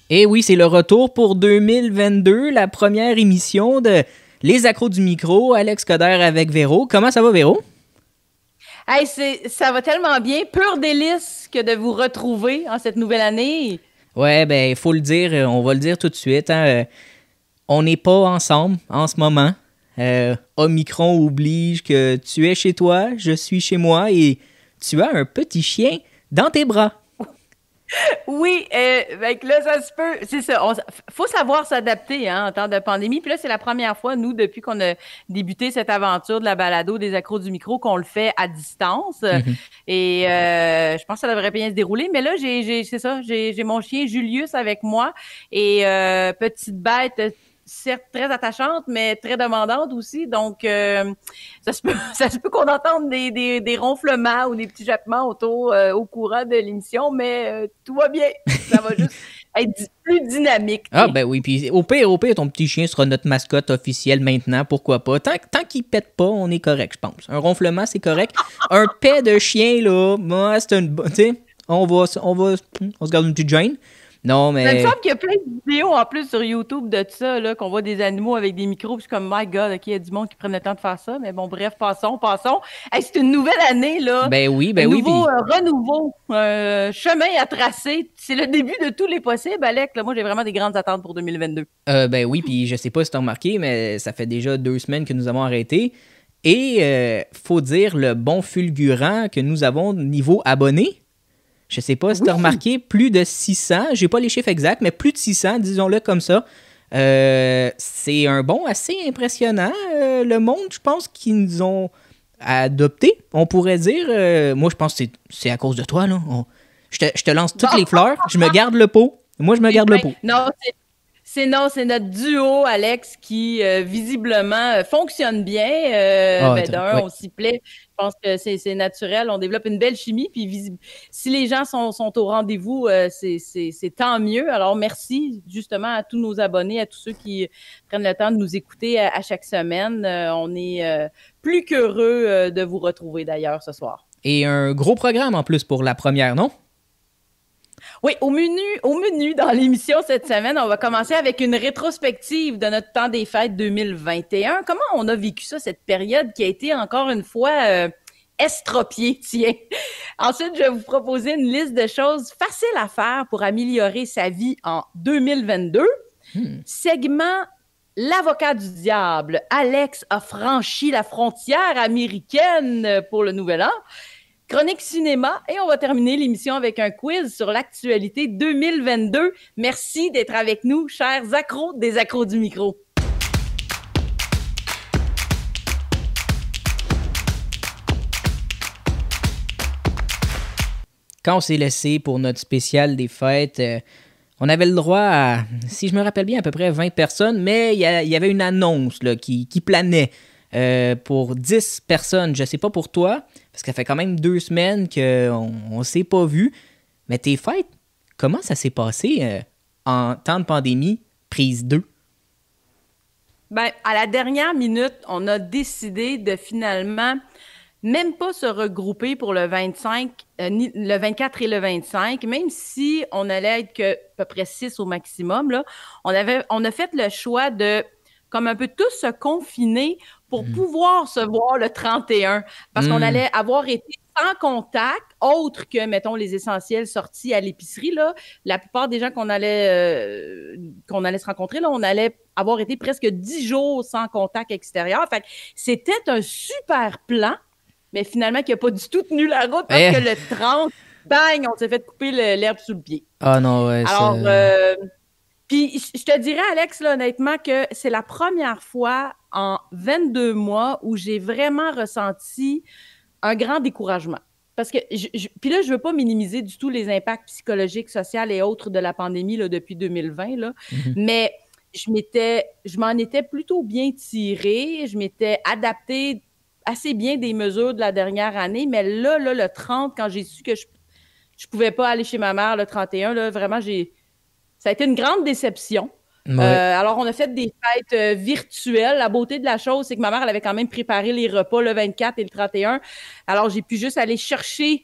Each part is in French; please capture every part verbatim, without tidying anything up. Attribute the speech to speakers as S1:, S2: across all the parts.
S1: Et oui, c'est le retour pour deux mille vingt-deux, la première émission de Les Accros du micro. Alex Coder avec Véro. Comment ça va, Véro?
S2: Hey, c'est, ça va tellement bien. Pur délice que de vous retrouver en cette nouvelle année.
S1: Ouais, ben, il faut le dire, euh, on va le dire tout de suite. Hein, euh, on n'est pas ensemble en ce moment. Euh, Omicron oblige que tu es chez toi, je suis chez moi et tu as un petit chien dans tes bras.
S2: Oui, euh, fait que là, ça se peut. C'est ça. Il faut savoir s'adapter hein, en temps de pandémie. Puis là, c'est la première fois, nous, depuis qu'on a débuté cette aventure de la balado des accros du micro, qu'on le fait à distance.
S1: Mhm.
S2: Et euh, je pense que ça devrait bien se dérouler. Mais là, j'ai, j'ai, c'est ça, j'ai, j'ai mon chien Julius avec moi. Et euh, petite bête, certes très attachante, mais très demandante aussi. Donc, euh, ça se peut, ça se peut qu'on entende des, des, des ronflements ou des petits jappements autour, euh, au courant de l'émission, mais euh, tout va bien. Ça va juste être di- plus dynamique,
S1: Ah
S2: tiens.
S1: ben oui, puis au pire, au pire, ton petit chien sera notre mascotte officielle maintenant, pourquoi pas. Tant, tant qu'il pète pas, on est correct, je pense. Un ronflement, c'est correct. Un paix de chien, là, moi, c'est une bonne... Tu sais, on va, on va... On se garde une petite gêne. Non,
S2: Ça me
S1: mais...
S2: semble qu'il y a plein de vidéos en plus sur YouTube de ça, là, qu'on voit des animaux avec des micros. Puis je suis comme, my God, OK, il y a du monde qui prenne le temps de faire ça. Mais bon, bref, passons, passons. Hey, c'est une nouvelle année, là.
S1: Ben oui,
S2: Un
S1: ben oui,
S2: nouveau
S1: puis...
S2: euh, renouveau, un chemin à tracer. C'est le début de tous les possibles, Alec. Là, moi, j'ai vraiment des grandes attentes pour deux mille vingt-deux.
S1: Euh, ben oui, puis je sais pas si t'as remarqué, mais ça fait déjà deux semaines que nous avons arrêté. Et euh, faut dire le bon fulgurant que nous avons niveau abonnés. Je sais pas si
S2: Oui,
S1: t'as remarqué, plus de six cents, j'ai pas les chiffres exacts, mais plus de six cents, disons-le comme ça. Euh, c'est un bond assez impressionnant. Euh, le monde, je pense, qu'ils nous ont adopté, on pourrait dire. Euh, moi, je pense que c'est, c'est à cause de toi, là. On- je, te, je te lance toutes
S2: bon,
S1: les fleurs, je me garde le pot. Moi, je me
S2: c'est
S1: garde le
S2: fin.
S1: pot.
S2: Non, c'est C'est non, c'est notre duo, Alex, qui euh, visiblement euh, fonctionne bien. Euh,
S1: Ah,
S2: ben,
S1: t'as-
S2: d'un,
S1: ouais.
S2: on s'y plaît. Je pense que c'est c'est naturel. On développe une belle chimie. Puis visi- si les gens sont, sont au rendez-vous, euh, c'est c'est- c'est tant mieux. Alors merci justement à tous nos abonnés, à tous ceux qui prennent le temps de nous écouter à, à chaque semaine. Euh, on est euh, plus qu'heureux euh, de vous retrouver d'ailleurs ce soir.
S1: Et un gros programme en plus pour la première, non?
S2: Oui, au menu, au menu dans l'émission cette semaine, on va commencer avec une rétrospective de notre temps des fêtes deux mille vingt et un. Comment on a vécu ça, cette période qui a été encore une fois euh, estropiée, tiens. Ensuite, je vais vous proposer une liste de choses faciles à faire pour améliorer sa vie en deux mille vingt-deux.
S1: Hmm.
S2: Segment L'avocat du diable. Alex a franchi la frontière américaine pour le nouvel an. Chronique cinéma et on va terminer l'émission avec un quiz sur l'actualité deux mille vingt-deux. Merci d'être avec nous, chers accros des accros du micro.
S1: Quand on s'est laissé pour notre spécial des fêtes, euh, on avait le droit à, si je me rappelle bien, à peu près vingt personnes, mais il y, a- il y avait une annonce là, qui, qui planait euh, pour dix personnes. Je sais pas pour toi, parce que ça fait quand même deux semaines qu'on ne s'est pas vu. Mais tes fêtes, comment ça s'est passé euh, en temps de pandémie, prise deux?
S2: Ben, à la dernière minute, on a décidé de finalement même pas se regrouper pour le vingt-cinq, euh, ni, le vingt-quatre et le vingt-cinq, même si on allait être que à peu près six au maximum, là, on, avait, on a fait le choix de comme un peu tous se confiner pour
S1: Hmm.
S2: pouvoir se voir le trente et un, parce qu'on
S1: Hmm.
S2: allait avoir été sans contact, autre que, mettons, les essentiels sortis à l'épicerie. Là. La plupart des gens qu'on allait, euh, qu'on allait se rencontrer, là, on allait avoir été presque dix jours sans contact extérieur. Fait que c'était un super plan, mais finalement qui n'a pas du tout tenu la route parce
S1: Eh.
S2: que le trente, bang, on s'est fait couper le- l'herbe sous le pied.
S1: Ah non, ouais, ça...
S2: Alors, euh, puis je te dirais, Alex, là, honnêtement, que c'est la première fois en vingt-deux mois où j'ai vraiment ressenti un grand découragement. Parce que, je, je- puis là, je veux pas minimiser du tout les impacts psychologiques, sociaux et autres de la pandémie là, depuis deux mille vingt, là,
S1: Mhm.
S2: mais je m'étais, je m'en étais plutôt bien tirée, je m'étais adaptée assez bien des mesures de la dernière année, mais là, là le trente, quand j'ai su que je, je pouvais pas aller chez ma mère le trente et un, là, vraiment, j'ai, ça a été une grande déception. Euh,
S1: Ouais.
S2: alors, on a fait des fêtes euh, virtuelles. La beauté de la chose, c'est que ma mère, elle avait quand même préparé les repas le vingt-quatre et le trente et un. Alors, j'ai pu juste aller chercher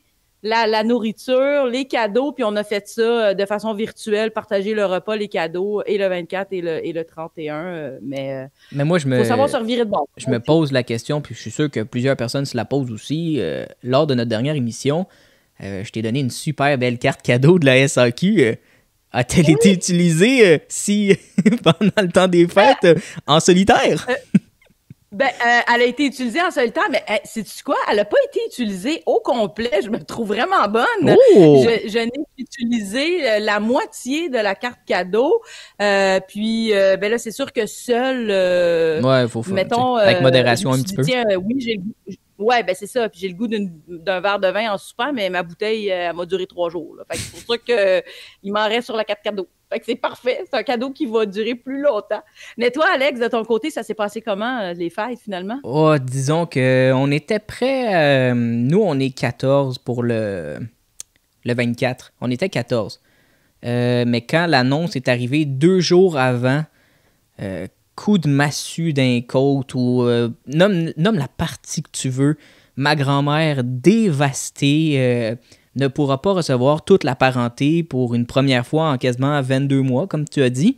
S2: la, la nourriture, les cadeaux, puis on a fait ça de façon virtuelle, partager le repas, les cadeaux, et le vingt-quatre et le, et le trente et un. Euh, mais, euh,
S1: mais moi, je me,
S2: faut savoir se revirer de bord.
S1: Je me pose la question, puis je suis sûr que plusieurs personnes se la posent aussi. Euh, lors de notre dernière émission, euh, je t'ai donné une super belle carte cadeau de la S A Q. Euh, a-t-elle oui. été utilisée euh, si pendant le temps des fêtes euh, en solitaire?
S2: Euh, Ben, euh, elle a été utilisée en solitaire, mais euh, sais-tu quoi? Elle n'a pas été utilisée au complet. Je me trouve vraiment bonne.
S1: Oh!
S2: Je, je n'ai utilisé euh, la moitié de la carte cadeau. Euh, puis, euh, ben là, c'est sûr que seul, euh,
S1: ouais, faut faire,
S2: mettons...
S1: avec
S2: euh,
S1: modération un petit peu.
S2: Tiens, euh, oui, j'ai le goût... Ouais, ben c'est ça. Puis j'ai le goût d'un verre de vin en super, mais ma bouteille, euh, elle m'a duré trois jours. Là. Fait que c'est pour ça qu'il m'en reste sur la carte cadeau. Fait que c'est parfait. C'est un cadeau qui va durer plus longtemps. Mais toi, Alex, de ton côté, ça s'est passé comment, euh, les fêtes, finalement?
S1: Oh, disons qu'on était prêts. Euh, nous, on est quatorze pour le, le vingt-quatre. On était quatorze. Euh, mais quand l'annonce est arrivée deux jours avant, euh, coup de massue d'un côte ou euh, nomme, nomme la partie que tu veux, ma grand-mère dévastée euh, ne pourra pas recevoir toute la parenté pour une première fois en quasiment vingt-deux mois, comme tu as dit.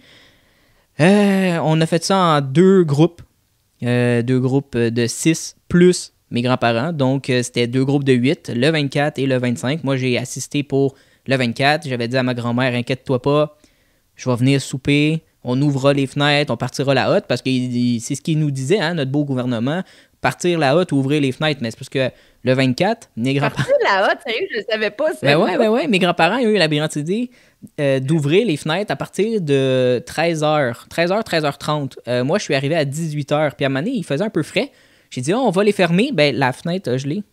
S1: Euh, on a fait ça en deux groupes, euh, deux groupes de six plus mes grands-parents, donc euh, c'était deux groupes de huit, le vingt-quatre et le vingt-cinq. Moi, j'ai assisté pour le vingt-quatre, j'avais dit à ma grand-mère, inquiète-toi pas, je vais venir souper, on ouvrira les fenêtres, on partira la hotte, parce que c'est ce qu'il nous disait, hein, notre beau gouvernement, partir la hotte, ouvrir les fenêtres. Mais c'est parce que le vingt-quatre, mes grands-parents...
S2: Partir la hotte, sérieux, je ne savais pas ça.
S1: Ben ouais, ben ouais, mes grands-parents ont eu la brillante idée euh, d'ouvrir les fenêtres à partir de treize heures. treize heures, treize heures trente. Euh, moi, je suis arrivé à dix-huit heures. Puis à un moment donné, il faisait un peu frais. J'ai dit, oh, on va les fermer. Ben, la fenêtre a gelé.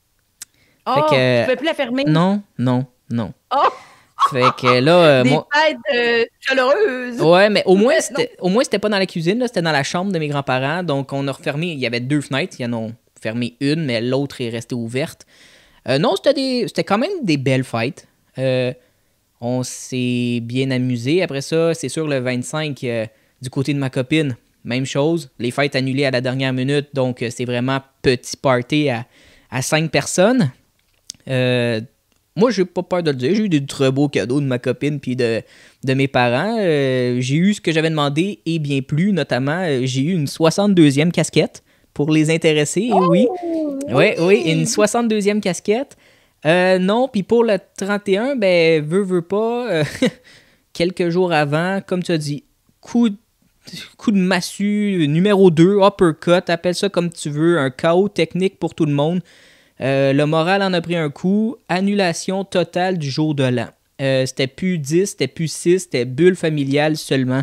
S2: Oh, fait que, euh, tu ne peux plus la fermer?
S1: Non, non, non.
S2: Oh!
S1: Fait que là... Euh,
S2: Des
S1: moi...
S2: fêtes euh, chaleureuses!
S1: Ouais, mais au moins, c'était, au moins, c'était pas dans la cuisine, là, c'était dans la chambre de mes grands-parents. Donc, on a refermé... Il y avait deux fenêtres. Il y en a fermé une, mais l'autre est restée ouverte. Euh, non, c'était, des, c'était quand même des belles fêtes. Euh, on s'est bien amusé. Après ça, c'est sûr, le vingt-cinq, euh, du côté de ma copine, même chose. Les fêtes annulées à la dernière minute. Donc, c'est vraiment petit party à, à cinq personnes. Euh... Moi, j'ai pas peur de le dire. J'ai eu des très beaux cadeaux de ma copine puis de, de mes parents. Euh, j'ai eu ce que j'avais demandé et bien plus. Notamment, euh, j'ai eu une soixante-deuxième casquette pour les intéressés. Oh, oui. Oui, oui, une soixante-deuxième casquette. Euh, non, puis pour le trente et un, ben, veux, veux pas, euh, quelques jours avant, comme tu as dit, coup de, coup de massue, numéro deux, uppercut, appelle ça comme tu veux, un chaos technique pour tout le monde. Euh, le moral en a pris un coup. Annulation totale du jour de l'an. Euh, c'était plus dix, c'était plus six, c'était bulle familiale seulement.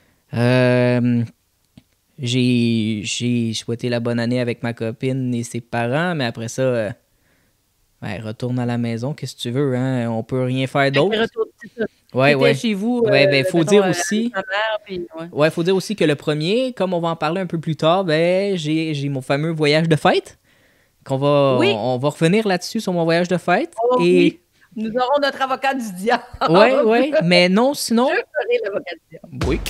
S1: Euh, j'ai, j'ai souhaité la bonne année avec ma copine et ses parents, mais après ça, euh, ouais, retourne à la maison, qu'est-ce que tu veux, hein? On peut rien faire d'autre.
S2: Ouais, ouais. Chez vous.
S1: Ouais, ben, faut
S2: mettons,
S1: dire
S2: euh,
S1: aussi.
S2: Mère, puis, ouais.
S1: ouais, faut dire aussi que le premier, comme on va en parler un peu plus tard, ben, j'ai, j'ai mon fameux voyage de fête. Qu'on va,
S2: oui.
S1: on, on va revenir là-dessus sur mon voyage de fête.
S2: Oh,
S1: et...
S2: oui. Nous aurons notre avocat du diable.
S1: Oui, oui, mais non, sinon...
S2: Je ferai l'avocat du diable.
S1: Oui.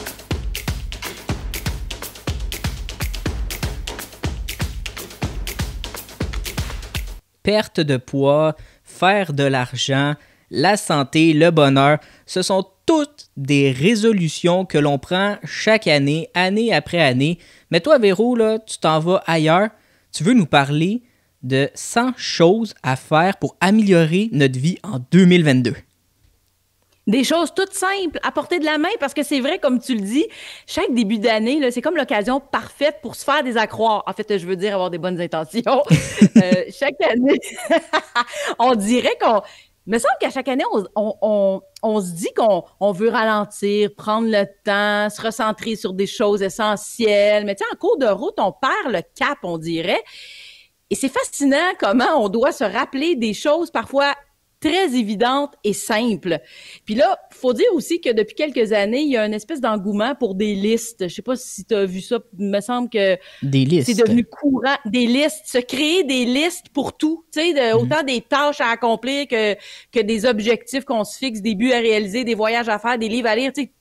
S1: Perte de poids, faire de l'argent, la santé, le bonheur, ce sont toutes des résolutions que l'on prend chaque année, année après année. Mais toi, Véro, là, tu t'en vas ailleurs. Tu veux nous parler de cent choses à faire pour améliorer notre vie en deux mille vingt-deux.
S2: Des choses toutes simples, à portée de la main, parce que c'est vrai, comme tu le dis, chaque début d'année, là, c'est comme l'occasion parfaite pour se faire des accroires. En fait, je veux dire avoir des bonnes intentions. euh, chaque année, on dirait qu'on... Il me semble qu'à chaque année, on, on, on, on se dit qu'on on veut ralentir, prendre le temps, se recentrer sur des choses essentielles. Mais tu sais, en cours de route, on perd le cap, on dirait. Et c'est fascinant comment on doit se rappeler des choses parfois très évidentes et simples. Puis là, il faut dire aussi que depuis quelques années, il y a une espèce d'engouement pour des listes. Je sais pas si tu as vu ça, il me semble que
S1: des listes.
S2: C'est devenu courant. Des listes, se créer des listes pour tout, tu sais, de, mm-hmm. autant des tâches à accomplir que, que des objectifs qu'on se fixe, des buts à réaliser, des voyages à faire, des livres à lire, tu sais,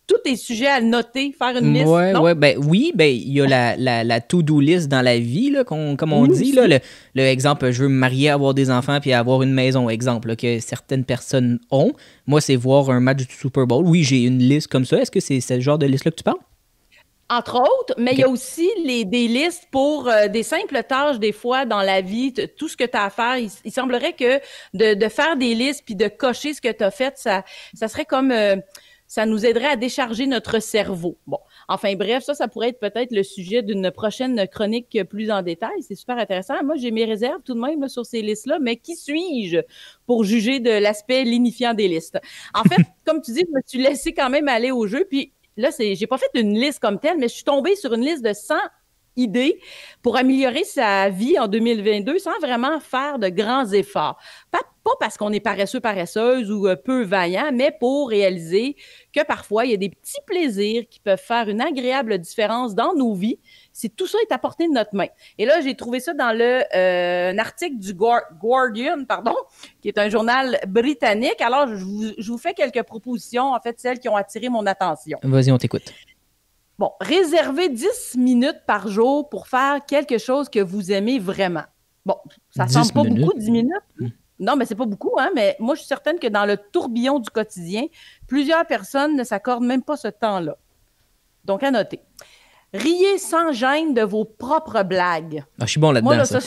S2: tous tes sujets à noter, faire une liste.
S1: Ouais,
S2: non?
S1: ouais, ben oui, ben il y a la, la, la to-do list dans la vie, là, qu'on- comme on
S2: Oui,
S1: dit. Là, le, le exemple, je veux me marier, avoir des enfants puis avoir une maison, exemple, là, que certaines personnes ont. Moi, c'est voir un match du Super Bowl. Oui, j'ai une liste comme ça. Est-ce que c'est ce genre de liste-là que tu parles?
S2: Entre autres, mais il
S1: Ok.
S2: y a aussi les, des listes pour euh, des simples tâches, des fois, dans la vie, t- tout ce que tu as à faire. Il, il semblerait que de, de faire des listes puis de cocher ce que tu as fait, ça, ça serait comme... euh, ça nous aiderait à décharger notre cerveau. Bon, enfin bref, ça, ça pourrait être peut-être le sujet d'une prochaine chronique plus en détail. C'est super intéressant. Moi, j'ai mes réserves tout de même là, sur ces listes-là, mais qui suis-je pour juger de l'aspect lignifiant des listes? En fait, comme tu dis, je me suis laissé quand même aller au jeu, puis là, c'est, j'ai pas fait une liste comme telle, mais je suis tombée sur une liste de cent idées pour améliorer sa vie en deux mille vingt-deux sans vraiment faire de grands efforts. Pas, pas parce qu'on est paresseux, paresseuse ou euh, peu vaillant, mais pour réaliser que parfois, il y a des petits plaisirs qui peuvent faire une agréable différence dans nos vies si tout ça est à portée de notre main. Et là, j'ai trouvé ça dans le, euh, un article du Guardian, pardon, qui est un journal britannique. Alors, je vous, je vous fais quelques propositions, en fait, celles qui ont attiré mon attention.
S1: Vas-y, on t'écoute.
S2: Bon, réservez dix minutes par jour pour faire quelque chose que vous aimez vraiment. Bon, ça semble pas
S1: minutes.
S2: beaucoup, dix minutes. Non, mais c'est pas beaucoup, hein, mais moi, je suis certaine que dans le tourbillon du quotidien, plusieurs personnes ne s'accordent même pas ce temps-là. Donc, à noter. Riez sans gêne de vos propres blagues.
S1: Ah, je suis bon là-dedans,
S2: Moi, là,
S1: ça.
S2: ça,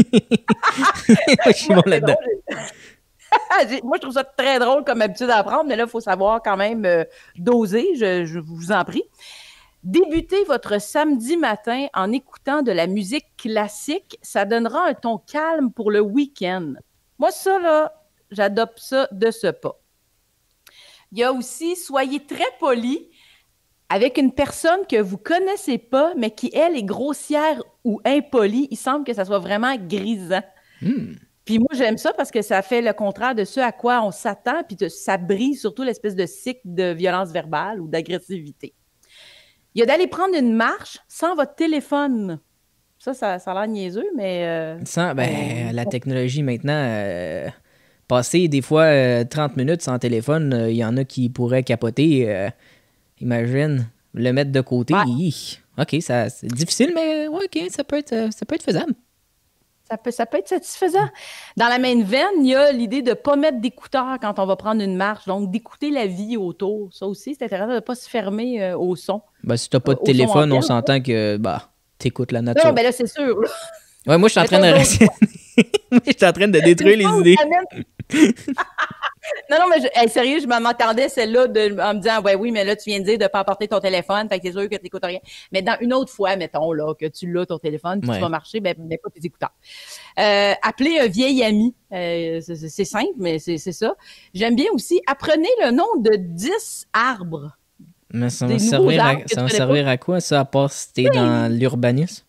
S1: je suis bon
S2: c'est
S1: là-dedans.
S2: drôle. Moi, je trouve ça très drôle comme habitude à apprendre, mais là, il faut savoir quand même euh, doser, je, je vous en prie. Débutez votre samedi matin en écoutant de la musique classique. Ça donnera un ton calme pour le week-end. Moi, ça, là, j'adopte ça de ce pas. Il y a aussi, soyez très poli avec une personne que vous connaissez pas, mais qui, elle, est grossière ou impolie. Il semble que ça soit vraiment grisant.
S1: Mm.
S2: Puis moi, j'aime ça parce que ça fait le contraire de ce à quoi on s'attend, puis ça brise surtout l'espèce de cycle de violence verbale ou d'agressivité. Il y a d'aller prendre une marche sans votre téléphone. Ça, ça, ça a l'air niaiseux, mais... Euh,
S1: Sans, ben,
S2: on-
S1: la technologie maintenant, euh, passer des fois euh, trente minutes sans téléphone, il euh, y en a qui pourraient capoter. Euh, imagine, le mettre de côté.
S2: Ouais.
S1: hi. OK, ça, c'est difficile, mais ouais, OK, ça peut être, euh, ça peut être faisable.
S2: Ça peut, ça peut être satisfaisant. Dans la même veine, il y a l'idée de ne pas mettre d'écouteurs quand on va prendre une marche, donc d'écouter la vie autour. Ça aussi, c'est intéressant de ne pas se fermer euh, au son.
S1: Ben, si t'as pas de
S2: Euh, au
S1: téléphone,
S2: son
S1: on
S2: ambiant,
S1: s'entend que bah, t'écoutes la nature.
S2: Non, ben là, c'est sûr. là.
S1: Ouais, moi, je suis en train de
S2: Mettons
S1: rationner. Moi, je suis en train de détruire les
S2: Une chose
S1: idées.
S2: amène- Non, non, mais je, hey, sérieux, je m'attendais celle-là de, en me disant, ouais, oui, mais là, tu viens de dire de ne pas apporter ton téléphone, fait que c'est sûr que tu n'écoutes rien. Mais dans une autre fois, mettons, là, que tu l'as, ton téléphone, puis
S1: Ouais.
S2: tu vas marcher, ben, mais pas tes écouteurs. Euh, appelez un vieil ami. Euh, c'est, c'est simple, mais c'est, c'est ça. J'aime bien aussi, apprenez le nom de dix arbres.
S1: Mais ça va
S2: Des nouveaux
S1: servir, à,
S2: arbres que
S1: ça
S2: tu
S1: va
S2: connais
S1: servir à quoi, ça, à part si t'es dans l'urbanisme?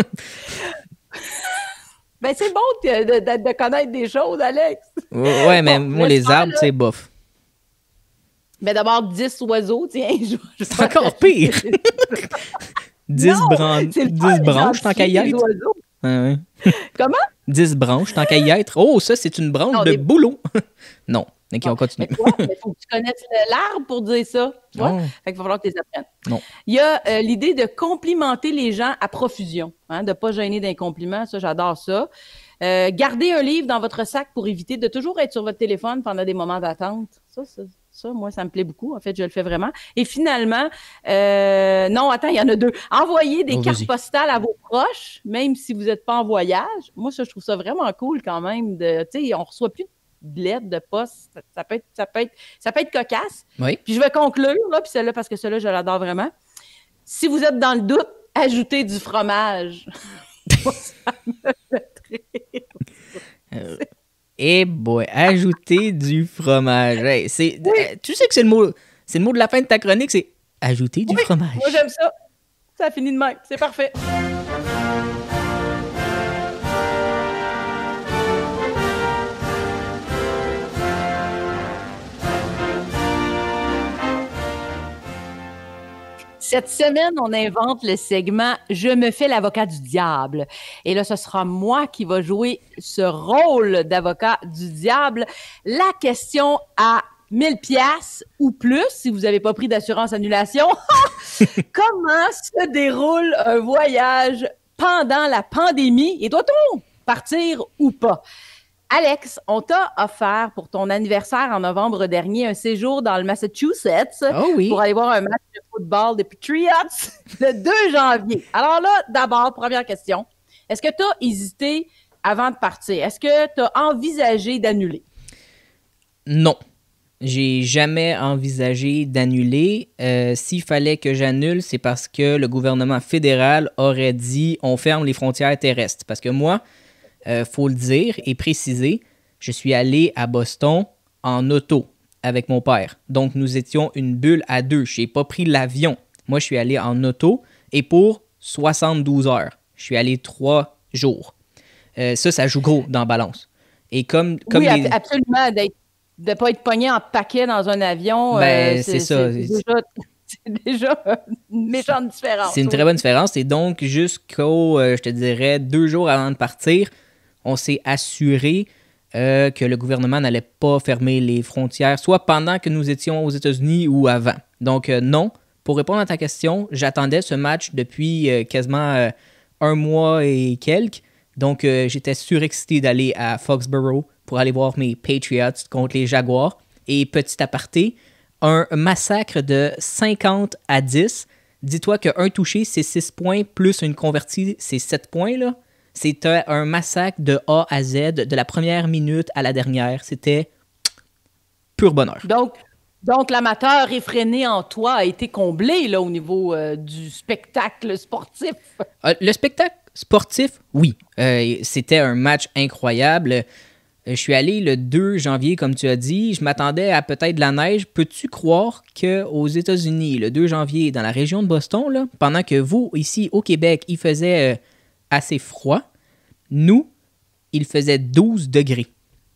S2: Ben, c'est bon de, de, de, de connaître des choses, Alex.
S1: Ouais, ouais, mais
S2: Bon,
S1: moi, les
S2: j'espère,
S1: arbres,
S2: là.
S1: c'est bof.
S2: Ben, d'abord, dix oiseaux, tiens. Je, je
S1: C'est encore pire. dix,
S2: Non,
S1: bran-
S2: c'est le
S1: dix
S2: fun
S1: branches, tant qu'à y
S2: d'identifier les
S1: être.
S2: oiseaux.
S1: Ouais, ouais.
S2: Comment?
S1: dix branches, tant qu'à y être. Oh, ça, c'est une branche
S2: Non,
S1: de
S2: des-
S1: boulot. Non, ok, on
S2: Mais
S1: continue.
S2: toi, il faut que tu connaisses le- l'arbre pour dire ça. Tu vois?
S1: Non.
S2: Fait qu'il va falloir que tu les apprennes.
S1: Non.
S2: Il y a euh, l'idée de complimenter les gens à profusion, hein, de ne pas gêner d'un compliment. Ça, j'adore ça. Euh, gardez un livre dans votre sac pour éviter de toujours être sur votre téléphone pendant des moments d'attente. Ça, ça, ça, moi, ça me plaît beaucoup. En fait, je le fais vraiment. Et finalement, euh, non, attends, il y en a deux. Envoyez des
S1: Oh,
S2: cartes
S1: vas-y.
S2: postales à vos proches, même si vous n'êtes pas en voyage. Moi, ça, je trouve ça vraiment cool quand même. De, tu sais, on reçoit plus de lettres, de poste. Ça, ça peut être, ça peut être, ça peut être cocasse.
S1: Oui.
S2: Puis je vais conclure, là, puis celle-là, parce que celle-là, je l'adore vraiment. Si vous êtes dans le doute, ajoutez du fromage. Moi, ça me fait rire.
S1: Euh, Eh boy, ajouter du fromage. Hey, c'est, euh, tu sais que c'est le mot, c'est le mot de la fin de ta chronique, c'est ajouter du fromage.
S2: Moi, j'aime ça. Ça finit de même. C'est parfait. Cette semaine, on invente le segment « Je me fais l'avocat du diable ». Et là, ce sera moi qui va jouer ce rôle d'avocat du diable. La question à mille piastres ou plus si vous n'avez pas pris d'assurance annulation. Comment se déroule un voyage pendant la pandémie et doit-on partir ou pas? Alex, on t'a offert pour ton anniversaire en novembre dernier un séjour dans le Massachusetts
S1: oh oui.
S2: pour aller voir un match de football des Patriots le deux janvier. Alors là, d'abord, première question, est-ce que tu as hésité avant de partir? Est-ce que tu as envisagé d'annuler?
S1: Non. J'ai jamais envisagé d'annuler. Euh, s'il fallait que j'annule, c'est parce que le gouvernement fédéral aurait dit on ferme les frontières terrestres. Parce que moi, il euh, faut le dire et préciser, je suis allé à Boston en auto avec mon père. Donc, nous étions une bulle à deux. Je n'ai pas pris l'avion. Moi, je suis allé en auto et pour soixante-douze heures. Je suis allé trois jours. Euh, ça, ça joue gros dans la balance. Et comme, comme
S2: oui,
S1: les...
S2: absolument. De ne pas être pogné en paquet dans un avion,
S1: ben,
S2: euh,
S1: c'est, c'est ça.
S2: C'est déjà, c'est déjà une méchante différence.
S1: C'est une très bonne différence. Et donc, jusqu'au, euh, je te dirais, deux jours avant de partir, on s'est assuré euh, que le gouvernement n'allait pas fermer les frontières, soit pendant que nous étions aux États-Unis ou avant. Donc, euh, non. Pour répondre à ta question, j'attendais ce match depuis euh, quasiment euh, un mois et quelques. Donc, euh, j'étais surexcité d'aller à Foxborough pour aller voir mes Patriots contre les Jaguars. Et petit aparté, un massacre de cinquante à dix. Dis-toi qu'un touché, c'est six points, plus une convertie, c'est sept points, là. C'était un massacre de A à Z, de la première minute à la dernière. C'était pur bonheur.
S2: Donc, donc l'amateur effréné en toi a été comblé là, au niveau euh, du spectacle sportif.
S1: Euh, le spectacle sportif, oui. Euh, c'était un match incroyable. Euh, je suis allé le deux janvier, comme tu as dit. Je m'attendais à peut-être de la neige. Peux-tu croire qu'aux États-Unis, le deux janvier, dans la région de Boston, là, pendant que vous, ici, au Québec, il faisait... Euh, assez froid. Nous, il faisait douze degrés.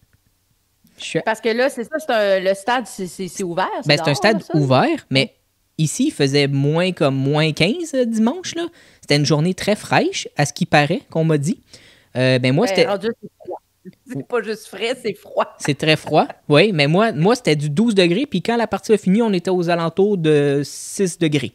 S1: Je...
S2: Parce que là, c'est ça, c'est un, le stade, c'est, c'est, c'est ouvert. C'est,
S1: ben, c'est un stade
S2: là,
S1: ouvert, mais ici, il faisait moins comme moins quinze euh, dimanche. Là. C'était une journée très fraîche, à ce qui paraît, qu'on m'a dit. Euh, ben, moi, ben, c'était...
S2: Rendu, c'est froid. C'est pas juste frais, c'est froid.
S1: C'est très froid, oui, mais moi, moi, c'était du douze degrés, puis quand la partie a fini, on était aux alentours de six degrés.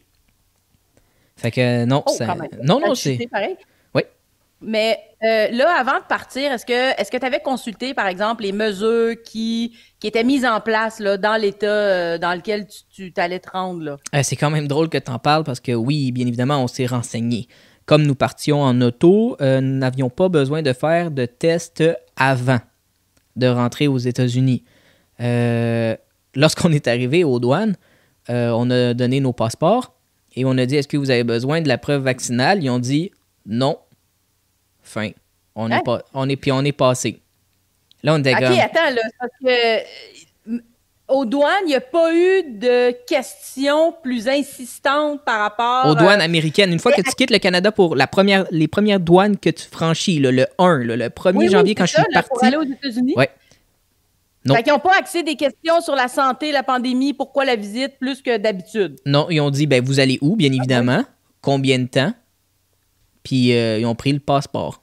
S1: Fait que non,
S2: oh,
S1: ça... non, non, c'est...
S2: c'est pareil.
S1: Oui.
S2: Mais euh, là, avant de partir, est-ce que est-ce que tu avais consulté, par exemple, les mesures qui, qui étaient mises en place là, dans l'état euh, dans lequel tu, tu t'allais te rendre? Là?
S1: Euh, c'est quand même drôle que tu en parles parce que oui, bien évidemment, on s'est renseigné. Comme nous partions en auto, euh, nous n'avions pas besoin de faire de tests avant de rentrer aux États-Unis. Euh, lorsqu'on est arrivé aux douanes, euh, on a donné nos passeports et on a dit « Est-ce que vous avez besoin de la preuve vaccinale? » Ils ont dit « Non. » Fin. On
S2: hein?
S1: est pas, on est, puis on est passé. Là, on était
S2: OK,
S1: comme...
S2: attends, là, parce que euh, aux douanes, il n'y a pas eu de questions plus insistantes par rapport...
S1: Aux douanes
S2: euh,
S1: américaines. Une fois que tu quittes le Canada pour la première, les premières douanes que tu franchis, là, le un, là, le premier
S2: oui,
S1: janvier,
S2: oui,
S1: quand je
S2: ça,
S1: suis
S2: là,
S1: parti...
S2: pour aller aux États-Unis?
S1: Ouais. Non.
S2: Fait qu'ils n'ont pas accès des questions sur la santé, la pandémie, pourquoi la visite, plus que d'habitude.
S1: Non, ils ont dit, ben vous allez où, bien évidemment, ah, oui. Combien de temps, puis euh, ils ont pris le passeport.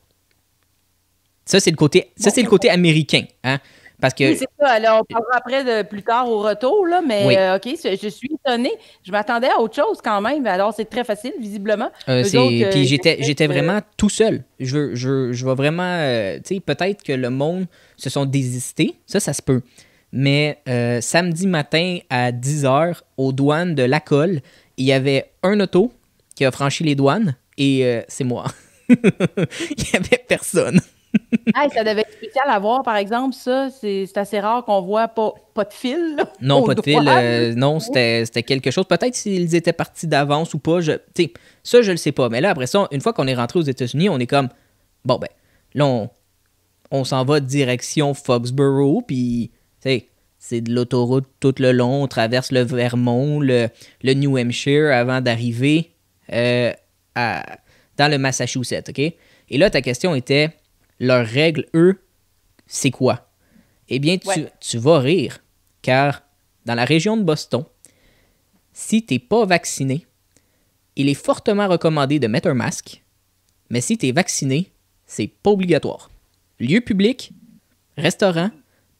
S1: Ça, c'est le côté, ça, bon, c'est le côté américain, hein, parce que...
S2: Oui, c'est ça. Alors, on parlera après de, plus tard au retour, là, mais oui. euh, OK, je suis étonnée. Je m'attendais à autre chose quand même. Alors, c'est très facile, visiblement.
S1: Euh, c'est... Autres, puis euh, j'étais, j'étais vraiment tout seul. Je, je, je vais vraiment... Euh, tu sais, peut-être que le monde se sont désistés. Ça, ça se peut. Mais euh, samedi matin à dix heures, aux douanes de Lacolle, il y avait un auto qui a franchi les douanes et euh, c'est moi. Il n'y avait personne.
S2: Hey, ça devait être spécial à voir, par exemple, ça. C'est, c'est assez rare qu'on voit pas, pas de fil. Là,
S1: non, pas de fil. Euh, non, c'était, c'était quelque chose. Peut-être s'ils étaient partis d'avance ou pas. Je, ça, je le sais pas. Mais là, après ça, une fois qu'on est rentré aux États-Unis, on est comme, bon, ben, là, on, on s'en va direction Foxborough, puis, tu sais, c'est de l'autoroute tout le long. On traverse le Vermont, le, le New Hampshire avant d'arriver euh, à, dans le Massachusetts, OK? Et là, ta question était... Leurs règles, eux, c'est quoi? Eh bien, tu, ouais. tu vas rire, car dans la région de Boston, si tu n'es pas vacciné, il est fortement recommandé de mettre un masque, mais si tu es vacciné, c'est pas obligatoire. Lieu public, restaurant,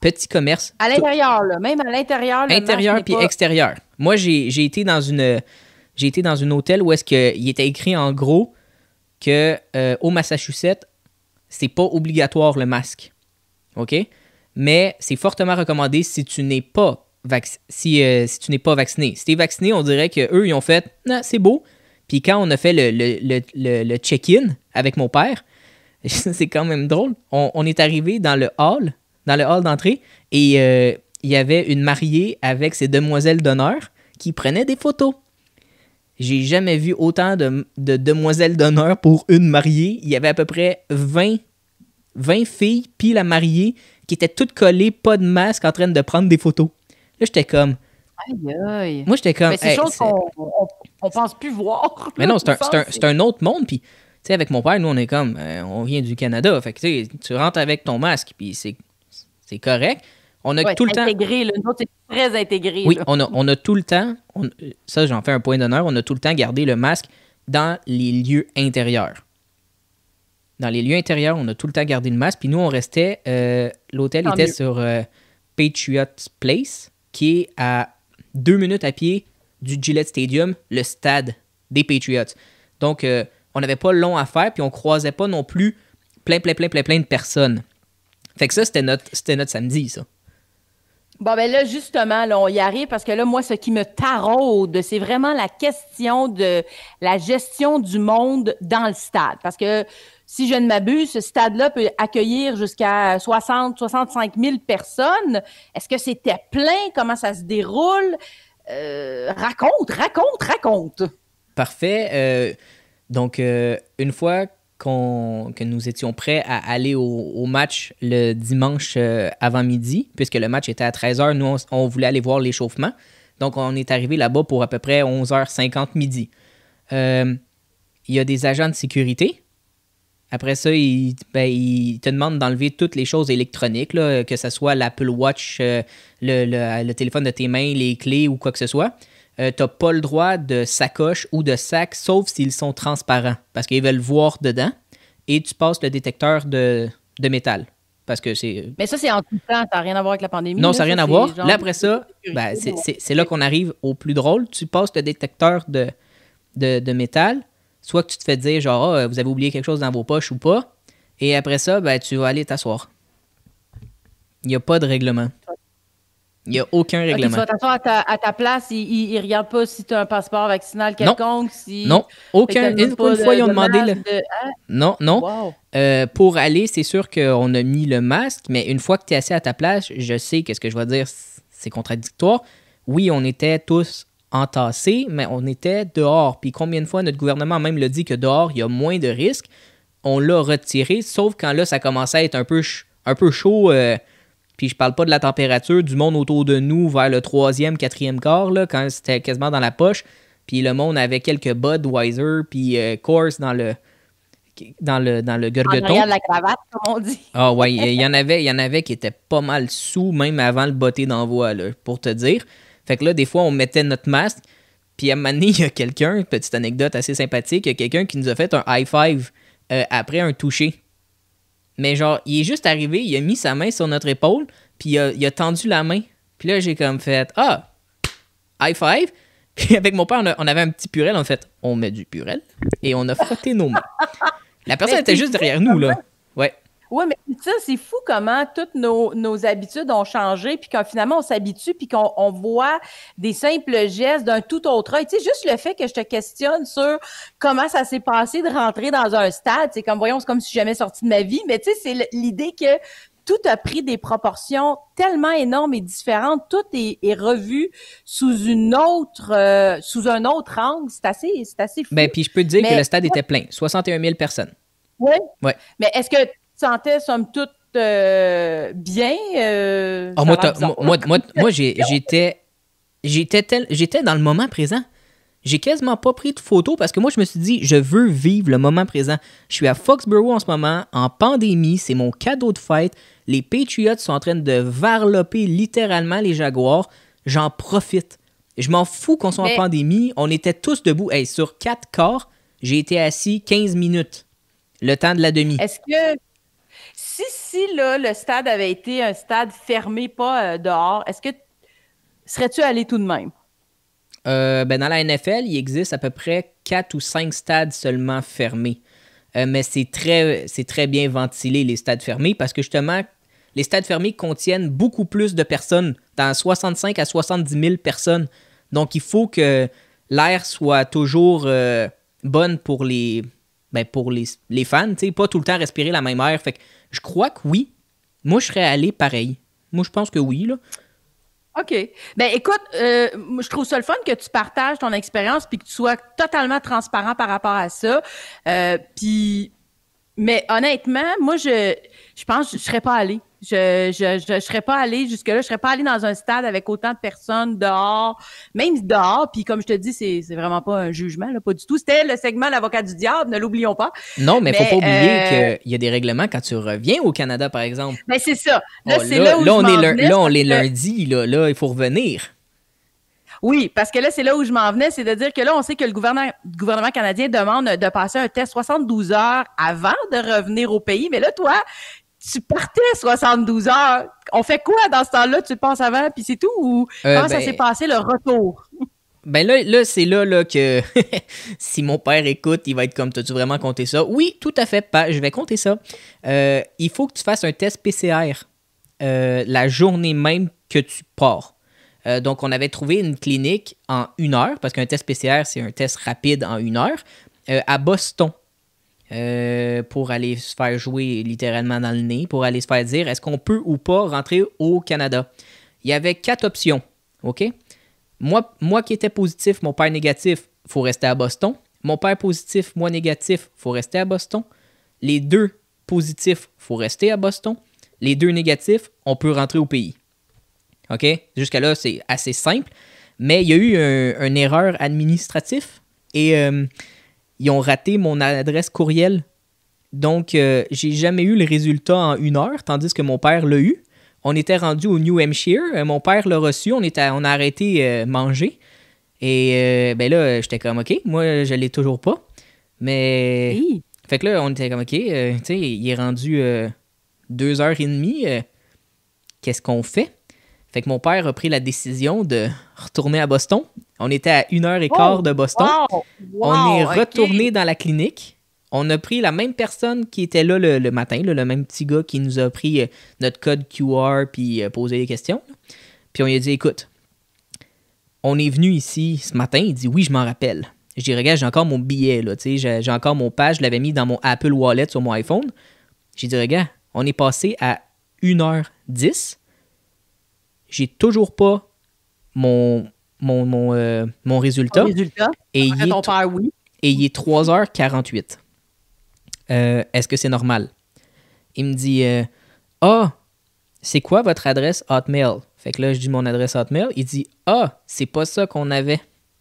S1: Petit commerce.
S2: À l'intérieur, là. Même à l'intérieur.
S1: Intérieur puis pas... extérieur. Moi, j'ai, j'ai été dans une j'ai été dans un hôtel où est-ce qu'il était écrit en gros que euh, au Massachusetts, c'est pas obligatoire le masque. OK? Mais c'est fortement recommandé si tu n'es pas vac- si, euh, si tu n'es pas vacciné. Si tu es vacciné, on dirait qu'eux, ils ont fait « Non, c'est beau ». Puis quand on a fait le, le, le, le, le check-in avec mon père, c'est quand même drôle. On, on est arrivé dans le hall, dans le hall d'entrée, et euh, il y avait une mariée avec ses demoiselles d'honneur qui prenaient des photos. J'ai jamais vu autant de, de demoiselles d'honneur pour une mariée. Il y avait à peu près vingt, vingt filles, puis la mariée, qui étaient toutes collées, pas de masque, en train de prendre des photos. Là, j'étais comme...
S2: Aïe, aïe.
S1: Moi, j'étais comme...
S2: Mais c'est
S1: hey,
S2: chose
S1: c'est...
S2: qu'on on, on pense plus voir.
S1: Mais non, c'est un, c'est un, c'est un autre monde, puis... Tu sais, avec mon père, nous, on est comme... Euh, on vient du Canada, fait que tu sais, tu rentres avec ton masque, puis c'est, c'est correct. On a
S2: ouais,
S1: tout le temps...
S2: intégré, là. Nous autres, c'est très intégré.
S1: Oui,
S2: là.
S1: on a, on a tout le temps... On, ça, j'en fais un point d'honneur. On a tout le temps gardé le masque dans les lieux intérieurs. Dans les lieux intérieurs, on a tout le temps gardé le masque. Puis nous, on restait... Euh, l'hôtel
S2: Tant
S1: était
S2: mieux.
S1: sur euh, Patriot Place, qui est à deux minutes à pied du Gillette Stadium, le stade des Patriots. Donc... Euh, on n'avait pas long à faire, puis on croisait pas non plus plein, plein, plein, plein, plein de personnes. Fait que ça, c'était notre, c'était notre samedi, ça.
S2: Bon, ben là, justement, là, on y arrive parce que là, moi, ce qui me taraude, c'est vraiment la question de la gestion du monde dans le stade. Parce que, si je ne m'abuse, ce stade-là peut accueillir jusqu'à soixante, soixante-cinq mille personnes. Est-ce que c'était plein? Comment ça se déroule? Euh, raconte, raconte, raconte!
S1: Parfait. Euh, donc, euh, une fois qu'on, que nous étions prêts à aller au, au match le dimanche euh, avant midi, puisque le match était à treize heures, nous, on, on voulait aller voir l'échauffement. Donc, on est arrivé là-bas pour à peu près onze heures cinquante midi. Euh, il y a des agents de sécurité. Après ça, ils, ben, ils te demandent d'enlever toutes les choses électroniques, là, que ce soit l'Apple Watch, euh, le, le, le téléphone de tes mains, les clés ou quoi que ce soit. Euh, tu n'as pas le droit de sacoche ou de sac, sauf s'ils sont transparents, parce qu'ils veulent voir dedans. Et tu passes le détecteur de, de métal. Parce que c'est...
S2: Mais ça, c'est en tout temps. Ça n'a rien à voir avec la pandémie.
S1: Non,
S2: là,
S1: ça n'a rien
S2: ça,
S1: à
S2: c'est
S1: voir.
S2: genre
S1: Là, après ça,
S2: de
S1: ben, c'est,
S2: bon.
S1: c'est, c'est là qu'on arrive au plus drôle. Tu passes le détecteur de, de, de métal. Soit que tu te fais dire, genre, ah, vous avez oublié quelque chose dans vos poches ou pas. Et après ça, ben, tu vas aller t'asseoir. Il n'y a pas de règlement. Il n'y a aucun
S2: Ok, tu
S1: règlement.
S2: vas t'asseoir à ta, à ta place. Ils ne regardent pas si tu as un passeport vaccinal quelconque. Si...
S1: Non, aucun.
S2: Fait que t'as
S1: Une,
S2: pas
S1: une fois,
S2: de-
S1: ils ont
S2: de
S1: demandé le...
S2: masque, de- hein?
S1: Non, non.
S2: Wow.
S1: Euh, pour aller, c'est sûr qu'on a mis le masque, mais une fois que tu es assis à ta place, je sais que ce que je vais dire, c'est contradictoire. Oui, on était tous entassés, mais on était dehors. Puis combien de fois notre gouvernement même l'a dit que dehors, il y a moins de risques. On l'a retiré, sauf quand là, ça commençait à être un peu, ch- un peu chaud. Euh, puis je parle pas de la température du monde autour de nous vers le troisième, quatrième quart, là, quand c'était quasiment dans la poche. Puis le monde avait quelques Budweiser, puis euh, Coors dans le... dans le, dans le
S2: En
S1: gorgoton.
S2: arrière de la cravate, comme on dit.
S1: Ah ouais, il y en avait, il y en avait qui étaient pas mal sous, même avant le botté d'envoi, là, pour te dire. Fait que là, des fois, on mettait notre masque, puis à un moment donné, il y a quelqu'un, petite anecdote assez sympathique, il y a quelqu'un qui nous a fait un high five euh, après un toucher. Mais genre, il est juste arrivé, il a mis sa main sur notre épaule, puis il a, il a tendu la main. Puis là, j'ai comme fait « Ah! High five! » Puis avec mon père, on, a- on avait un petit purel, on a fait « On met du purel. » Et on a frotté nos mains. La personne
S2: Mais
S1: était
S2: c'est
S1: juste
S2: fou,
S1: derrière nous, là. Ouais.
S2: Oui, mais ça, c'est fou comment toutes nos, nos habitudes ont changé, puis quand finalement on s'habitue, puis qu'on on voit des simples gestes d'un tout autre œil. Tu sais, juste le fait que je te questionne sur comment ça s'est passé de rentrer dans un stade, c'est comme, voyons, c'est comme si je jamais sorti de ma vie, mais tu sais, c'est l- l'idée que tout a pris des proportions tellement énormes et différentes, tout est, est revu sous une autre, euh, sous un autre angle. C'est assez, c'est assez fou.
S1: Ben, puis je peux te dire
S2: Mais-
S1: que le stade était plein. soixante et un mille personnes.
S2: Ouais.
S1: Ouais.
S2: Mais est-ce que tu te sentais, somme toute, euh, bien? Euh,
S1: Ah,
S2: ça
S1: moi,
S2: a l'air
S1: t'as-
S2: bizarre.
S1: moi, moi, moi, moi, j'ai- j'étais, j'étais, tel- j'étais dans le moment présent. J'ai quasiment pas pris de photos parce que moi, je me suis dit, je veux vivre le moment présent. Je suis à Foxborough en ce moment, en pandémie, c'est mon cadeau de fête. Les Patriots sont en train de varloper littéralement les Jaguars. J'en profite. Je m'en fous qu'on soit
S2: Mais-
S1: en pandémie. On était tous debout. Hey, sur quatre quarts, j'ai été assis quinze minutes. Le temps de la demi.
S2: Est-ce que Si, si là, le stade avait été un stade fermé, pas euh, dehors, est-ce que serais-tu allé tout de même?
S1: Euh, ben dans la N F L, il existe à peu près quatre ou cinq stades seulement fermés. Euh, mais c'est très, c'est très bien ventilé, les stades fermés, parce que justement, les stades fermés contiennent beaucoup plus de personnes, dans soixante-cinq à soixante-dix mille personnes. Donc, il faut que l'air soit toujours euh, bonne pour les, ben, pour les, les fans, tu sais, pas tout le temps respirer la même air. Fait que je crois que oui. Moi, je serais allé pareil. Moi, je pense que oui, là.
S2: OK. Ben écoute, euh, je trouve ça le fun que tu partages ton expérience puis que tu sois totalement transparent par rapport à ça. Euh, puis, mais honnêtement, moi, je, je pense que je serais pas allée. Je, je, je, je serais pas allée jusque-là. Je serais pas allée dans un stade avec autant de personnes dehors, même dehors. Puis comme je te dis, c'est, c'est vraiment pas un jugement, là, pas du tout. C'était le segment L'avocat du diable, ne l'oublions pas.
S1: Non, mais il ne faut pas oublier
S2: euh,
S1: qu'il y a des règlements quand tu reviens au Canada, par exemple.
S2: Ben c'est ça. Là,
S1: Oh,
S2: c'est
S1: là,
S2: là où
S1: là,
S2: je
S1: on
S2: m'en
S1: est,
S2: venais,
S1: là, on
S2: parce
S1: est
S2: que-
S1: lundi, là, là, il faut revenir.
S2: Oui, parce que là, c'est là où je m'en venais, c'est de dire que là, on sait que le gouvernement, le gouvernement canadien demande de passer un test soixante-douze heures avant de revenir au pays. Mais là, toi, tu partais soixante-douze heures. On fait quoi dans ce temps-là? Tu le passes avant, puis c'est tout? Ou
S1: Euh,
S2: comment
S1: ben,
S2: ça s'est passé, le retour?
S1: Ben là, là c'est là, là que si mon père écoute, il va être comme, t'as-tu vraiment compté ça? Oui, tout à fait, pas, je vais compter ça. Euh, il faut que tu fasses un test P C R euh, la journée même que tu pars. Euh, donc, on avait trouvé une clinique en une heure, parce qu'un test P C R, c'est un test rapide en une heure, euh, à Boston, euh, pour aller se faire jouer littéralement dans le nez, pour aller se faire dire, est-ce qu'on peut ou pas rentrer au Canada? Il y avait quatre options, OK? Moi, moi qui étais positif, mon père négatif, il faut rester à Boston. Mon père positif, moi négatif, il faut rester à Boston. Les deux positifs, il faut rester à Boston. Les deux négatifs, on peut rentrer au pays. OK? Jusqu'à là, c'est assez simple. Mais il y a eu un, une erreur administrative et euh, ils ont raté mon adresse courriel. Donc, euh, j'ai jamais eu le résultat en une heure, tandis que mon père l'a eu. On était rendu au New Hampshire. Euh, mon père l'a reçu. On, était, on a arrêté euh, manger. Et euh, ben là, j'étais comme, OK, moi, je l'ai toujours pas. Mais...
S2: Oui.
S1: Fait que là, on était comme, OK, euh, tu sais, il est rendu euh, deux heures et demie. Euh, qu'est-ce qu'on fait? Fait que mon père a pris la décision de retourner à Boston. On était à une heure et quart
S2: Oh,
S1: de Boston.
S2: Wow, wow,
S1: on est
S2: OK.
S1: retourné dans la clinique. On a pris la même personne qui était là le, le matin, là, le même petit gars qui nous a pris euh, notre code Q R puis euh, posé des questions. Là. Puis on lui a dit, écoute, on est venu ici ce matin. Il dit, oui, je m'en rappelle. Je dis, regarde, j'ai encore mon billet, là, j'ai, j'ai encore mon page. Je l'avais mis dans mon Apple Wallet sur mon iPhone. J'ai dit, regarde, on est passé à une heure dix. J'ai toujours pas mon, mon, mon, euh, mon résultat.
S2: Ton résultat?
S1: Et il,
S2: ton
S1: est,
S2: père, oui.
S1: et il est trois heures quarante-huit. Euh, est-ce que c'est normal? Il me dit, euh, ah, c'est quoi votre adresse Hotmail? Fait que là, je dis mon adresse Hotmail. Il dit, ah, c'est pas ça qu'on avait.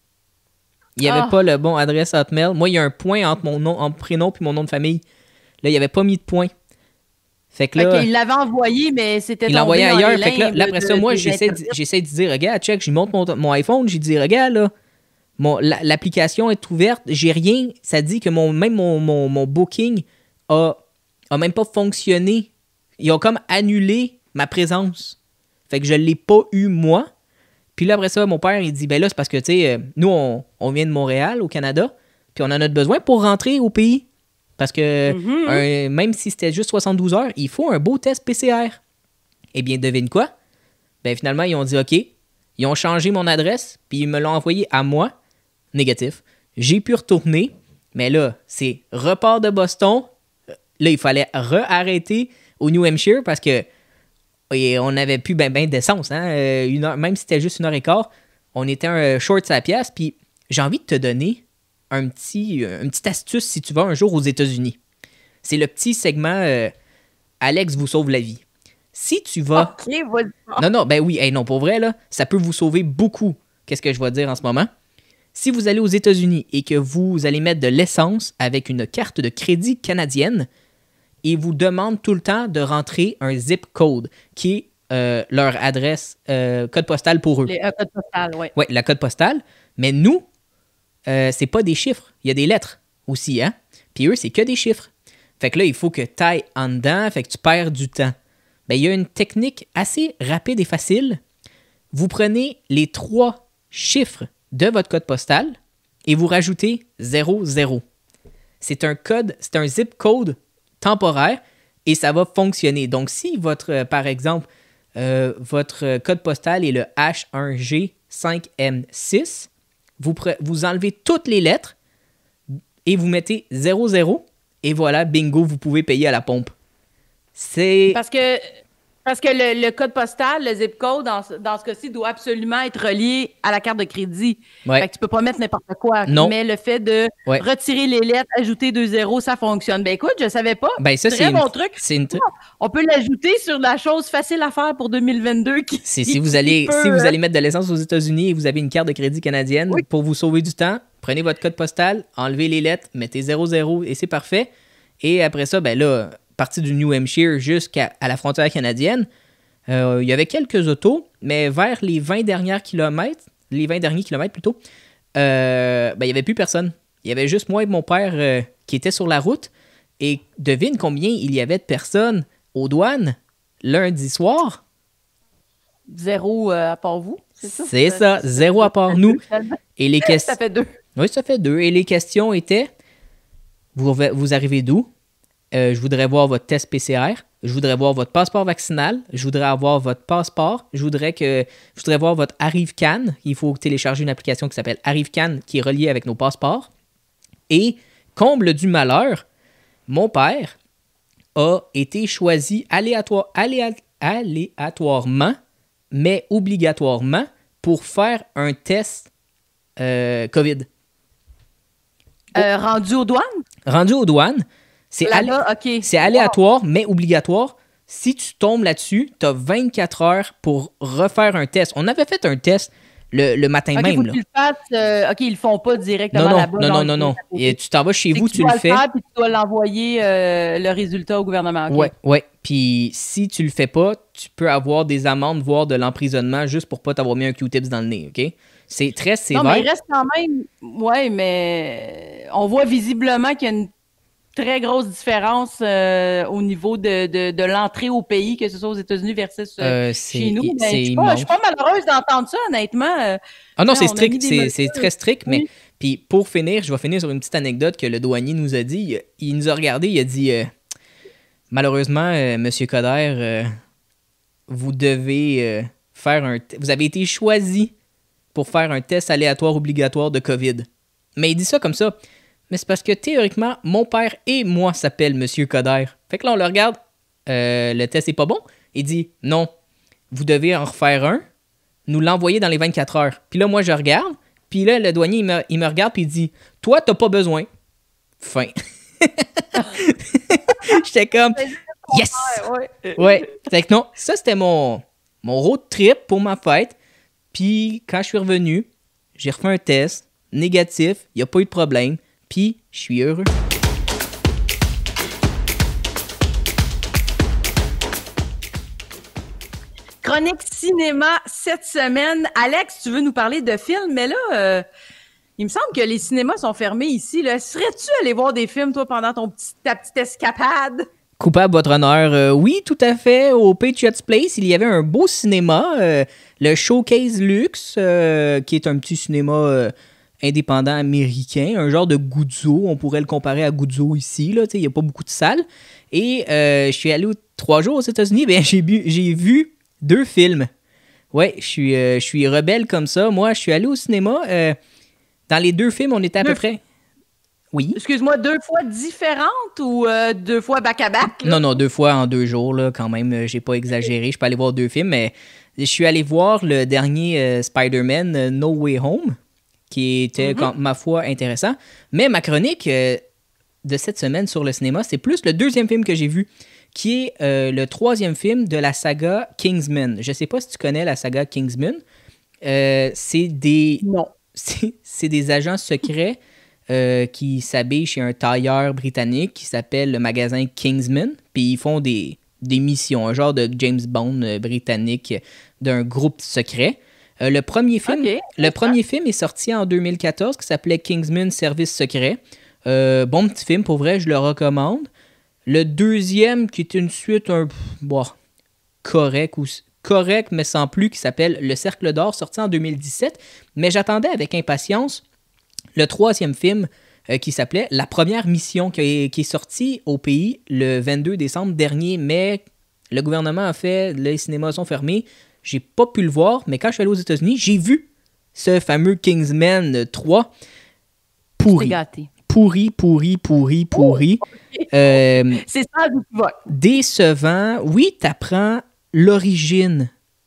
S1: Il n'y avait
S2: Ah.
S1: pas le bon adresse Hotmail. Moi, il y a un point entre mon nom, entre prénom et mon nom de famille. Là, il n'y avait pas mis de point. Fait que là,
S2: OK, il l'avait envoyé, mais c'était
S1: il l'envoyait
S2: tombé dans
S1: ailleurs.
S2: les
S1: Fait que là,
S2: limbes
S1: là, après
S2: de-
S1: ça, moi,
S2: des
S1: j'essaie de,
S2: Internet.
S1: j'essaie de dire, regarde, check, je lui montre mon, mon iPhone, j'ai dit, regarde, là, mon, la- l'application est ouverte, j'ai rien. Ça dit que mon, même mon, mon, mon booking a, a même pas fonctionné. Ils ont comme annulé ma présence. Fait que je l'ai pas eu, moi. Puis là, après ça, mon père, il dit, ben là, c'est parce que, tu sais, euh, nous, on, on vient de Montréal, au Canada, puis on en a besoin pour rentrer au pays. Parce que
S2: Mhm.
S1: un- même si c'était juste soixante-douze heures, il faut un beau test P C R. Eh bien, devine quoi? Ben finalement, ils ont dit OK. Ils ont changé mon adresse, puis ils me l'ont envoyé à moi. Négatif. J'ai pu retourner, mais là, c'est repart de Boston. Là, il fallait re-arrêter au New Hampshire parce que et on n'avait plus ben, ben d'essence. Hein? Euh, une heure, même si c'était juste une heure et quart, on était un short sa pièce. Puis j'ai envie de te donner un petit, une petite astuce si tu vas un jour aux États-Unis. C'est le petit segment euh, Alex vous sauve la vie. Si tu vas...
S2: OK, vas-y.
S1: Non, non, ben oui, hey, non, pour vrai, là, ça peut vous sauver beaucoup. Qu'est-ce que je vais dire en ce moment? Si vous allez aux États-Unis et que vous allez mettre de l'essence avec une carte de crédit canadienne, ils vous demandent tout le temps de rentrer un zip code, qui est euh, leur adresse, euh, code postal pour eux.
S2: Les, un code postal, oui.
S1: Oui, la code postale. Mais nous, euh, c'est pas des chiffres. Il y a des lettres aussi, hein? Puis eux, c'est que des chiffres. Fait que là, il faut que tu ailles en dedans, fait que tu perds du temps. Ben, il y a une technique assez rapide et facile. Vous prenez les trois chiffres de votre code postal et vous rajoutez zéro zéro. C'est un code, c'est un zip code temporaire et ça va fonctionner. Donc, si votre, euh, par exemple, euh, votre code postal est le H un G cinq M six, vous, pre- vous enlevez toutes les lettres et vous mettez zéro zéro et voilà, bingo, vous pouvez payer à la pompe. C'est...
S2: Parce que, parce que le, le code postal, le zip code, dans, ce- dans ce cas-ci, doit absolument être relié à la carte de crédit.
S1: Ouais.
S2: Fait que tu peux pas mettre n'importe quoi.
S1: Non.
S2: Mais le fait de
S1: Ouais.
S2: retirer les lettres, ajouter deux zéros, ça fonctionne. Ben écoute, je savais pas.
S1: Ben, ça,
S2: Très
S1: c'est
S2: bon
S1: une-
S2: truc.
S1: c'est une tr-
S2: On peut l'ajouter sur la chose facile à faire pour deux mille vingt-deux. Qui,
S1: C'est
S2: qui-
S1: si vous
S2: qui
S1: allez
S2: peut,
S1: si vous
S2: euh,
S1: allez mettre de l'essence aux États-Unis et vous avez une carte de crédit canadienne,
S2: Oui.
S1: pour vous sauver du temps, prenez votre code postal, enlevez les lettres, mettez zéro zéro et c'est parfait. Et après ça, ben là, parti du New Hampshire jusqu'à à la frontière canadienne, euh, il y avait quelques autos, mais vers les vingt derniers kilomètres, les vingt derniers kilomètres plutôt, euh, ben, il n'y avait plus personne. Il y avait juste moi et mon père euh, qui étaient sur la route. Et devine combien il y avait de personnes aux douanes lundi soir.
S2: Zéro euh, à part vous, c'est ça?
S1: C'est ça, zéro à part nous. Et les
S2: Ça
S1: questions...
S2: fait deux.
S1: Oui, ça fait deux. Et les questions étaient, vous, vous arrivez d'où? Euh, je voudrais voir votre test P C R. Je voudrais voir votre passeport vaccinal. Je voudrais avoir votre passeport. Je voudrais que je voudrais voir votre ArriveCan. Il faut télécharger une application qui s'appelle ArriveCan qui est reliée avec nos passeports. Et comble du malheur, mon père a été choisi aléatoire, aléa- aléatoirement, mais obligatoirement, pour faire un test euh, COVID.
S2: Euh, rendu aux douanes?
S1: Rendu aux douanes, c'est, alé-
S2: Là-bas, OK.
S1: c'est aléatoire, mais obligatoire. Si tu tombes là-dessus, tu as vingt-quatre heures pour refaire un test. On avait fait un test le, le matin
S2: OK,
S1: même.
S2: faut que
S1: Là.
S2: tu le fasses. euh, OK, ils le font pas directement
S1: Non, non,
S2: là-bas.
S1: non,
S2: dans
S1: non,
S2: le
S1: non, non.
S2: bureau.
S1: Et tu t'en vas chez
S2: C'est
S1: vous,
S2: que
S1: tu
S2: dois
S1: le fais.
S2: faire, puis tu dois l'envoyer euh, le résultat au gouvernement. OK.
S1: Ouais, ouais. Puis si tu le fais pas, tu peux avoir des amendes, voire de l'emprisonnement juste pour pas t'avoir mis un Q-tips dans le nez, OK? C'est très sévère.
S2: Non, mais il reste quand même... Oui, mais on voit visiblement qu'il y a une très grosse différence euh, au niveau de, de, de l'entrée au pays, que ce soit aux États-Unis versus euh,
S1: Euh, c'est,
S2: chez nous. Ben,
S1: c'est
S2: je suis pas,
S1: immense.
S2: je suis pas malheureuse d'entendre ça, honnêtement. Euh,
S1: Ah non,
S2: tu sais,
S1: c'est
S2: on a mis
S1: strict,
S2: des
S1: c'est,
S2: mesures.
S1: c'est très strict, mais
S2: Oui.
S1: puis pour finir, je vais finir sur une petite anecdote que le douanier nous a dit. Il, il nous a regardé, il a dit euh, malheureusement, euh, Monsieur Coderre, euh, vous devez euh, faire un, t- vous avez été choisi pour faire un test aléatoire obligatoire de COVID. Mais il dit ça comme ça. Mais c'est parce que théoriquement, mon père et moi s'appellent Monsieur Coderre. Fait que là, on le regarde, euh, le test est pas bon. Il dit non, vous devez en refaire un, nous l'envoyer dans les vingt-quatre heures. Puis là, moi, je regarde, puis là, le douanier, il me, il me regarde, puis il dit toi, t'as pas besoin. Fin. J'étais comme yes!
S2: Ouais.
S1: Ouais. Fait que non, ça, c'était mon, mon road trip pour ma fête. Puis quand je suis revenu, j'ai refait un test négatif, il n'y a pas eu de problème, puis je suis heureux.
S2: Chronique cinéma cette semaine. Alex, tu veux nous parler de films, mais là, euh, il me semble que les cinémas sont fermés ici. Là. Serais-tu allé voir des films, toi, pendant ton petit, ta petite escapade?
S1: Coupable, votre honneur. Euh, oui, tout à fait. Au Patriots Place, il y avait un beau cinéma, euh, le Showcase Luxe, euh, qui est un petit cinéma euh, indépendant américain, un genre de Guzzo. On pourrait le comparer à Guzzo ici. Là, il n'y a pas beaucoup de salles. Et euh, je suis allé aux trois jours aux États-Unis. Ben, j'ai, bu, j'ai vu deux films. Ouais, je suis, euh, je suis rebelle comme ça. Moi, je suis allé au cinéma. Euh, dans les deux films, on était à
S2: Deux
S1: peu près... Oui.
S2: Excuse-moi, deux fois différentes ou euh, deux fois back-à-back? là?
S1: Non, non, deux fois en deux jours, là, quand même. euh, J'ai pas exagéré. Je peux aller voir deux films, mais je suis allé voir le dernier euh, Spider-Man, euh, No Way Home, qui était,
S2: Mhm.
S1: quand- ma foi, intéressant. Mais ma chronique euh, de cette semaine sur le cinéma, c'est plus le deuxième film que j'ai vu, qui est euh, le troisième film de la saga Kingsman. Je sais pas si tu connais la saga Kingsman. Euh, c'est des...
S2: Non.
S1: C'est, c'est des agents secrets euh, qui s'habillent chez un tailleur britannique qui s'appelle le magasin Kingsman. Puis ils font des, des missions, un genre de James Bond euh, britannique d'un groupe secret. Euh, le, premier film,
S2: Ok.
S1: le premier film est sorti en deux mille quatorze qui s'appelait Kingsman Service Secret. Euh, bon petit film, pour vrai, je le recommande. Le deuxième, qui est une suite un bon, correct, ou, correct, mais sans plus, qui s'appelle Le Cercle d'Or, sorti en deux mille dix-sept. Mais j'attendais avec impatience le troisième film euh, qui s'appelait La Première Mission, qui est, qui est sorti au pays le vingt-deux décembre dernier, mais le gouvernement a fait, les cinémas sont fermés. J'ai pas pu le voir, mais quand je suis allé aux États-Unis, j'ai vu ce fameux Kingsman trois pourri.
S2: gâté.
S1: Pourri, pourri, pourri, pourri.
S2: Oh, okay.
S1: euh,
S2: C'est ça, du pouvoir.
S1: Décevant. Oui, t'apprends l'origine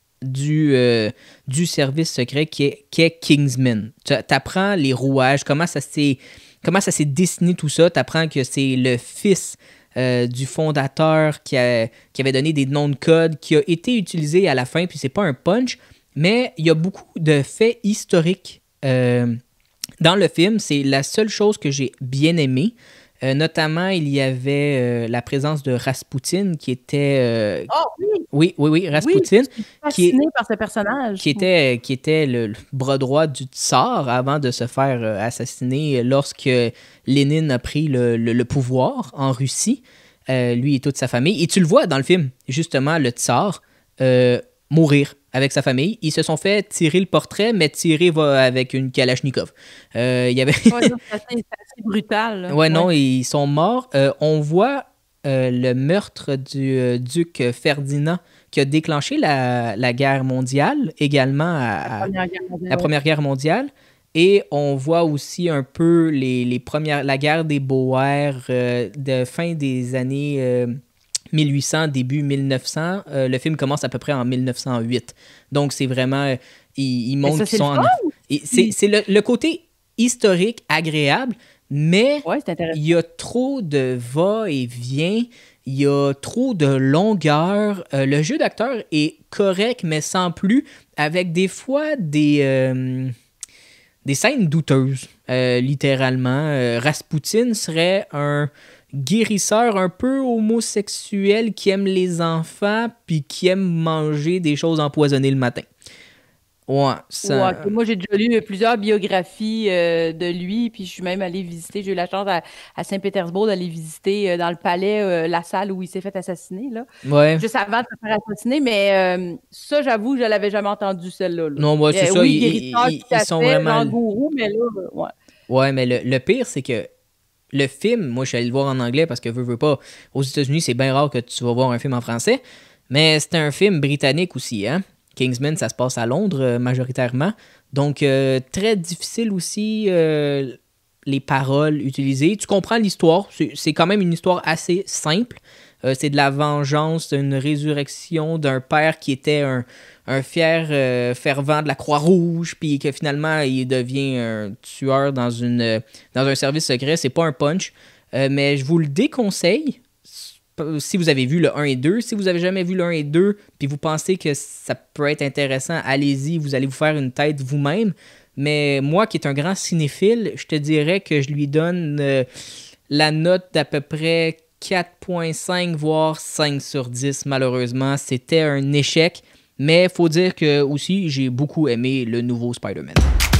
S1: du, euh, du service secret qui est, qui est Kingsman. T'apprends les rouages, comment ça s'est, comment ça s'est dessiné tout ça. T'apprends que c'est le fils euh, du fondateur qui, a, qui avait donné des noms de code qui a été utilisé à la fin, puis c'est pas un punch, mais il y a beaucoup de faits historiques euh, dans le film. C'est la seule chose que j'ai bien aimée. Euh, notamment, il y avait euh, la présence de Rasputin qui était... Euh,
S2: oh oui!
S1: Oui, oui, oui, Rasputin.
S2: Oui, je suis fascinée qui est, par ce personnage.
S1: Qui était, qui était le, le bras droit du tsar avant de se faire euh, assassiner lorsque Lénine a pris le, le, le pouvoir en Russie, euh, lui et toute sa famille. Et tu le vois dans le film, justement, le tsar euh, mourir avec sa famille. Ils se sont fait tirer le portrait, mais tirer va avec une Kalachnikov. Euh, il y avait...
S2: ouais, c'est, assez, c'est assez brutal. Là.
S1: Ouais, ouais, non, ils sont morts. Euh, on voit euh, le meurtre du euh, duc Ferdinand qui a déclenché la, la guerre mondiale, également à, à, la, Première Guerre mondiale, la Première Guerre mondiale. Et on voit aussi un peu les, les premières, la guerre des Boers euh, de fin des années... Euh, mille huit cents, début mille neuf cents. Euh, le film commence à peu près en mille neuf cent huit. Donc, c'est vraiment... Euh, il, il montre qu'ils sont en... Et c'est, c'est le, le côté historique, agréable, mais
S2: ouais,
S1: il y a trop de va-et-vient, il y a trop de longueur. Euh, le jeu d'acteur est correct, mais sans plus, avec des fois des... Euh, des scènes douteuses, euh, littéralement. Euh, Rasputin serait un... guérisseur un peu homosexuel qui aime les enfants puis qui aime manger des choses empoisonnées le matin. Ouais, ça...
S2: ouais, moi, j'ai déjà lu plusieurs biographies euh, de lui, puis je suis même allée visiter, j'ai eu la chance à, à Saint-Pétersbourg d'aller visiter euh, dans le palais euh, la salle où il s'est fait assassiner, là.
S1: Ouais.
S2: Juste avant de se faire assassiner, mais euh, ça, j'avoue, je ne l'avais jamais entendu, celle-là. Là.
S1: Non, ouais, c'est
S2: euh,
S1: ça,
S2: oui,
S1: ils,
S2: guérisseur,
S1: ils,
S2: tout
S1: ils
S2: à
S1: sont
S2: fait,
S1: vraiment...
S2: genre gourou, mais là, ouais.
S1: Ouais, mais le, le pire, c'est que le film, moi, je suis allé le voir en anglais parce que, veux, veux pas, aux États-Unis, c'est bien rare que tu vas voir un film en français, mais c'est un film britannique aussi, hein. Kingsman, ça se passe à Londres, euh, majoritairement. Donc, euh, très difficile aussi, euh, les paroles utilisées. Tu comprends l'histoire, c'est, c'est quand même une histoire assez simple. Euh, c'est de la vengeance, une résurrection d'un père qui était un, un fier euh, fervent de la Croix-Rouge, puis que finalement, il devient un tueur dans, une, dans un service secret. C'est pas un punch, euh, mais je vous le déconseille. Si vous avez vu le un et deux, si vous n'avez jamais vu le un et deux, puis vous pensez que ça peut être intéressant, allez-y, vous allez vous faire une tête vous-même. Mais moi, qui est un grand cinéphile, je te dirais que je lui donne euh, la note d'à peu près quatre virgule cinq, voire cinq sur dix, malheureusement. C'était un échec, mais il faut dire que aussi, j'ai beaucoup aimé le nouveau Spider-Man.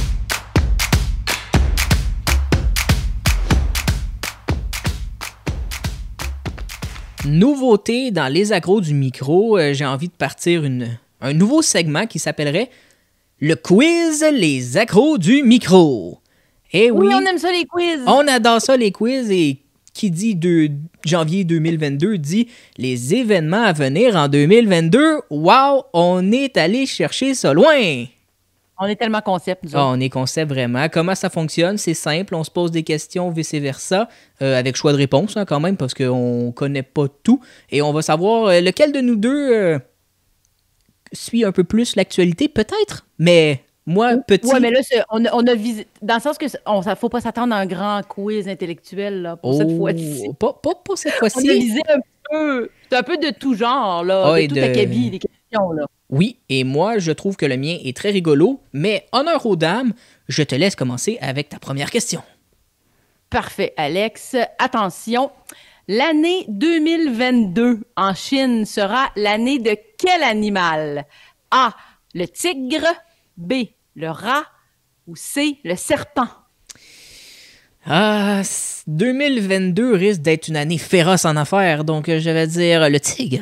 S1: Nouveauté dans les accros du micro, euh, j'ai envie de partir une, un nouveau segment qui s'appellerait le quiz les accros du micro. Eh oui,
S2: oui, on aime ça les quiz.
S1: On adore ça les quiz et qui dit de janvier deux mille vingt-deux dit les événements à venir en deux mille vingt-deux. Wow, on est allé chercher ça loin.
S2: On est tellement concept, nous
S1: autres. Oh, on est concept vraiment. Comment ça fonctionne? C'est simple, on se pose des questions vice-versa, euh, avec choix de réponse hein, quand même, parce qu'on connaît pas tout. Et on va savoir euh, lequel de nous deux euh, suit un peu plus l'actualité, peut-être. Mais moi, petit...
S2: Oui, mais là, c'est, on, a, on a visé... Dans le sens que on, ça faut pas s'attendre à un grand quiz intellectuel là, pour oh, cette fois-ci.
S1: Pas, pas pour cette fois-ci.
S2: On a visé un peu... C'est un peu de tout genre, là, oh, de tout de... acabit, les questions, là.
S1: Oui, et moi, je trouve que le mien est très rigolo, mais honneur aux dames, je te laisse commencer avec ta première question.
S2: Parfait, Alex. Attention, l'année deux mille vingt-deux en Chine sera l'année de quel animal? A, le tigre, B, le rat ou C, le serpent?
S1: Ah, deux mille vingt-deux risque d'être une année féroce en affaires, donc euh, je vais dire le tigre.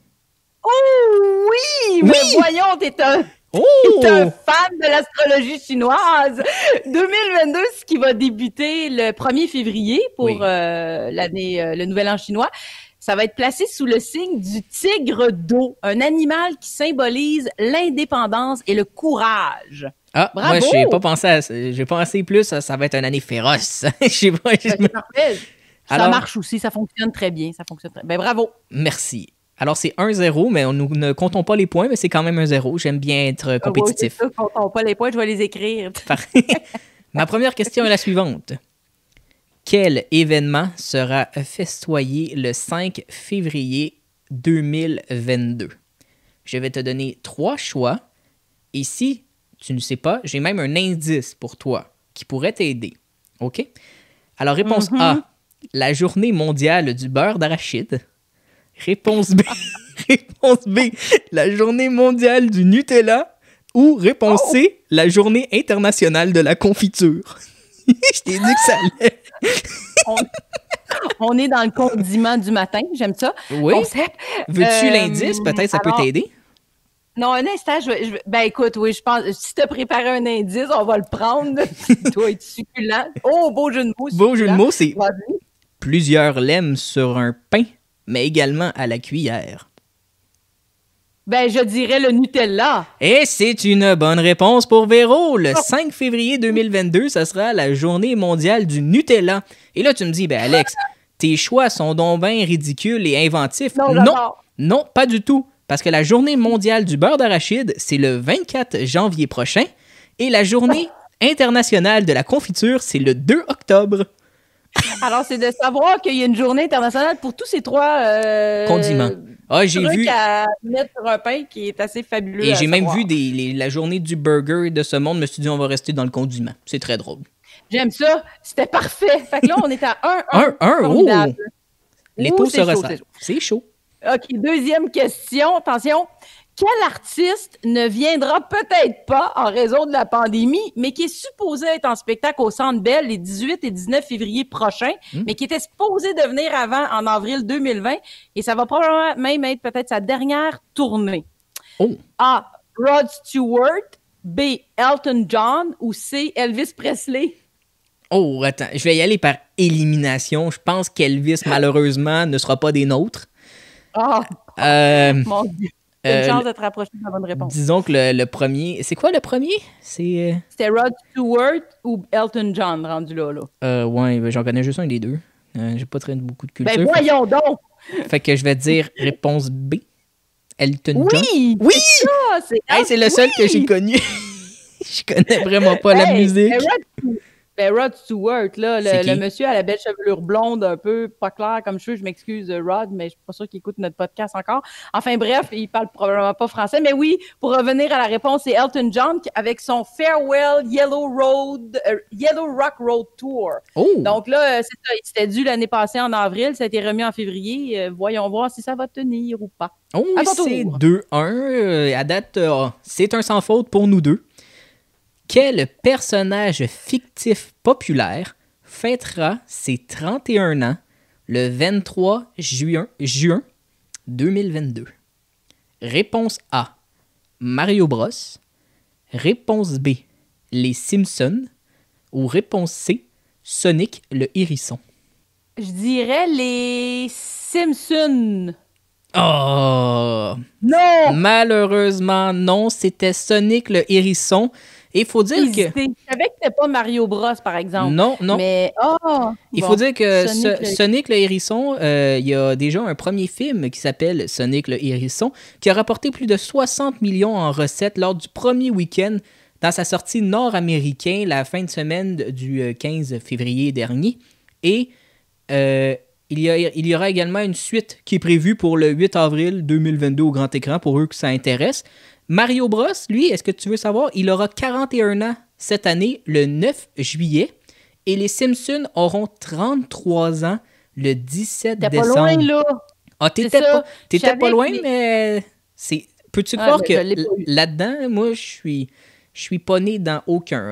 S2: Oh oui! Mais
S1: Oui!
S2: voyons, t'es un,
S1: Oh!
S2: t'es un fan de l'astrologie chinoise! deux mille vingt-deux, ce qui va débuter le premier février pour
S1: Oui.
S2: euh, l'année, euh, le nouvel an chinois, ça va être placé sous le signe du tigre d'eau, un animal qui symbolise l'indépendance et le courage.
S1: Ah,
S2: Bravo!
S1: moi, j'ai pas pensé à ça. J'ai pensé plus, ça, ça va être une année féroce. Je sais pas. je-
S2: Ben, c'est parfait. Ça
S1: Alors-
S2: marche aussi, ça fonctionne très bien, ça fonctionne très bien. Ben bravo!
S1: Merci. Alors, c'est un zéro, mais on, nous ne comptons pas les points, mais c'est quand même un zéro. J'aime bien être euh, compétitif.
S2: Ah ouais, c'est ça, comptons pas les points, je vais les écrire.
S1: Parfait. Ma première question est la suivante. Quel événement sera festoyé le cinq février deux mille vingt-deux? Je vais te donner trois choix. Et si tu ne sais pas, j'ai même un indice pour toi qui pourrait t'aider. OK? Alors, réponse
S2: Mhm.
S1: A, la journée mondiale du beurre d'arachide. Réponse B, réponse B, la journée mondiale du Nutella. Ou réponse
S2: Oh!
S1: C, la journée internationale de la confiture. Je t'ai dit que ça allait.
S2: On, on est dans le condiment du matin, j'aime ça.
S1: Oui.
S2: Concept.
S1: Veux-tu
S2: Euh,
S1: l'indice? Peut-être ça
S2: alors-
S1: peut t'aider.
S2: Non, un instant, je, vais- je vais- ben écoute, oui, je pense, si tu as préparé un indice, on va le prendre. Il doit être succulent. Oh, beau jeu de mots.
S1: Beau jeu de
S2: succulent.
S1: mots, c'est
S2: Vas-y.
S1: plusieurs l'aiment sur un pain, mais également à la cuillère.
S2: Ben, je dirais le Nutella.
S1: Et c'est une bonne réponse pour Véro. Le cinq février deux mille vingt-deux, ce sera la journée mondiale du Nutella. Et là, tu me dis, ben Alex, tes choix sont donc bien ridicules et inventifs.
S2: Non,
S1: non,
S2: j'adore.
S1: non, pas du tout. Parce que la journée mondiale du beurre d'arachide, c'est le vingt-quatre janvier prochain. Et la journée internationale de la confiture, c'est le deux octobre.
S2: Alors, c'est de savoir qu'il y a une journée internationale pour tous ces trois euh,
S1: Condiments. Ah, j'ai
S2: trucs
S1: vu.
S2: à mettre sur un pain qui est assez fabuleux.
S1: Et
S2: à
S1: j'ai même
S2: savoir.
S1: vu des, les- la journée du burger de ce monde. Je me suis dit, on va rester dans le condiment. C'est très drôle.
S2: J'aime ça. C'était parfait. Fait que là, on est à un un.
S1: Un, un, oh!
S2: Formidable.
S1: Les
S2: Ouh,
S1: taux
S2: c'est
S1: se
S2: chaud,
S1: resserrent.
S2: c'est chaud.
S1: C'est chaud.
S2: OK, deuxième question. Attention. Quel artiste ne viendra peut-être pas en raison de la pandémie, mais qui est supposé être en spectacle au Centre Bell les dix-huit et dix-neuf février prochains,
S1: Mm.
S2: mais qui était supposé de venir avant en avril deux mille vingt, et ça va probablement même être peut-être sa dernière tournée.
S1: Oh!
S2: A. Rod Stewart. B. Elton John. Ou C. Elvis Presley.
S1: Oh, attends, je vais y aller par élimination. Je pense qu'Elvis, malheureusement, ne sera pas des nôtres.
S2: Ah,
S1: Euh,
S2: mon Dieu. C'est une
S1: Euh,
S2: chance de te rapprocher de la bonne réponse.
S1: disons que le, le premier... C'est quoi le premier? C'est... euh,
S2: C'était Rod Stewart ou Elton John rendu là, là.
S1: Euh, ouais, j'en connais juste un des deux. Euh, J'ai pas très beaucoup de culture.
S2: Ben voyons donc!
S1: fait, fait que je vais dire réponse B. Elton John.
S2: Oui!
S1: Oui!
S2: C'est ça! C'est
S1: Hey, c'est le seul que j'ai connu. Je connais vraiment pas la
S2: Hey,
S1: musique.
S2: Ben Rod, ben Rod Stewart, là,
S1: C'est
S2: le,
S1: qui?
S2: le monsieur à la belle chevelure blonde, un peu pas clair comme cheveux, je m'excuse, euh, Rod, mais je suis pas sûre qu'il écoute notre podcast encore. Enfin bref, il parle probablement pas français. Mais oui, pour revenir à la réponse, c'est Elton John qui- avec son Farewell Yellow Road, euh, Yellow Rock Road Tour.
S1: Oh!
S2: Donc là, euh, c'est ça, c'était dû l'année passée en avril, ça a été remis en février. Euh, voyons voir si ça va tenir ou pas.
S1: Oh,
S2: À ton
S1: c'est
S2: tour.
S1: deux un. Euh, à date, euh, c'est un sans faute pour nous deux. Quel personnage fictif populaire fêtera ses trente et un ans le vingt-trois juin, juin deux mille vingt-deux? Réponse A, Mario Bros. Réponse B, Les Simpsons. Ou réponse C, Sonic le hérisson.
S2: Je dirais les Simpsons.
S1: Oh!
S2: Non!
S1: Malheureusement, non, c'était Sonic le hérisson. Et il faut dire que...
S2: Hésité. Je savais que c'était pas Mario Bros, par exemple.
S1: Non, non.
S2: Mais, oh!
S1: Il
S2: bon.
S1: faut dire que
S2: Sonic
S1: Sonic,
S2: le-
S1: Sonic le hérisson, euh, il y a déjà un premier film qui s'appelle Sonic le hérisson, qui a rapporté plus de soixante millions en recettes lors du premier week-end dans sa sortie nord-américaine la fin de semaine du euh, quinze février dernier. Et euh, il, y a, il y aura également une suite qui est prévue pour le huit avril deux mille vingt-deux au grand écran pour eux que ça intéresse. Mario Bros, lui, est-ce que tu veux savoir, il aura quarante et un ans cette année, le neuf juillet. Et les Simpsons auront trente-trois ans le dix-sept
S2: T'es pas
S1: décembre.
S2: loin, là.
S1: Ah, t'étais
S2: C'est ça.
S1: pas, t'étais
S2: Je savais
S1: pas loin,
S2: que les-
S1: mais c'est. Peux-tu
S2: Ah,
S1: croire
S2: mais
S1: que
S2: je l'ai pas
S1: l-
S2: eu.
S1: là-dedans, moi, je suis, je suis pas né dans aucun, hein?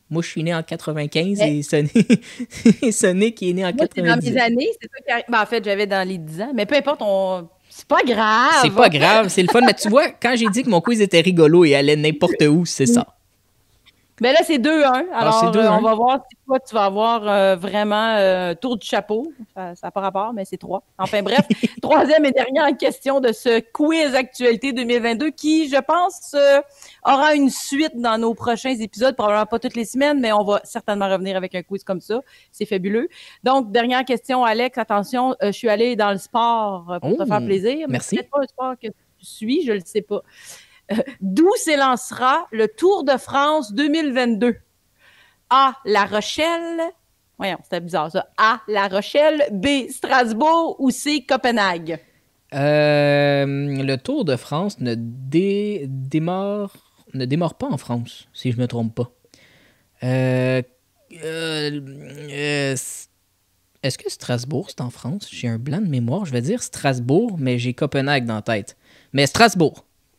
S1: Moi, je suis né en quatre-vingt-quinze
S2: Mais-
S1: et Sonic, et Sonic est né en
S2: Moi, c'est dans
S1: quatre-vingt-dix.
S2: mes années, c'est ça qui arrive. Ben, en fait, j'avais dans les dix ans, mais peu importe, on... c'est pas grave.
S1: C'est pas grave, c'est le fun. Mais tu vois, quand j'ai dit que mon quiz était rigolo et allait n'importe où, c'est ça.
S2: Mais là, c'est deux un. Alors,
S1: c'est deux un.
S2: euh, on va voir si toi, tu vas avoir euh, vraiment euh, tour du chapeau. Ça n'a pas rapport, mais c'est trois. Enfin, bref, troisième et dernière question de ce quiz actualité deux mille vingt-deux qui, je pense, euh, aura une suite dans nos prochains épisodes. Probablement pas toutes les semaines, mais on va certainement revenir avec un quiz comme ça. C'est fabuleux. Donc, dernière question, Alex. Attention, euh, je suis allée dans le sport euh, pour
S1: Oh,
S2: te faire plaisir. Mais
S1: merci.
S2: c'est peut-être pas un sport que tu suis, je le sais pas. Euh, D'où s'élancera le Tour de France deux mille vingt-deux? A. La Rochelle. Voyons, c'était bizarre ça. A. La Rochelle. B. Strasbourg. Ou C. Copenhague.
S1: Euh, le Tour de France ne, dé, démarre, ne démarre pas en France, si je me trompe pas. Euh, euh, euh, Est-ce que Strasbourg, c'est en France? J'ai un blanc de mémoire. Je vais dire Strasbourg, mais j'ai Copenhague dans la tête. Mais Strasbourg.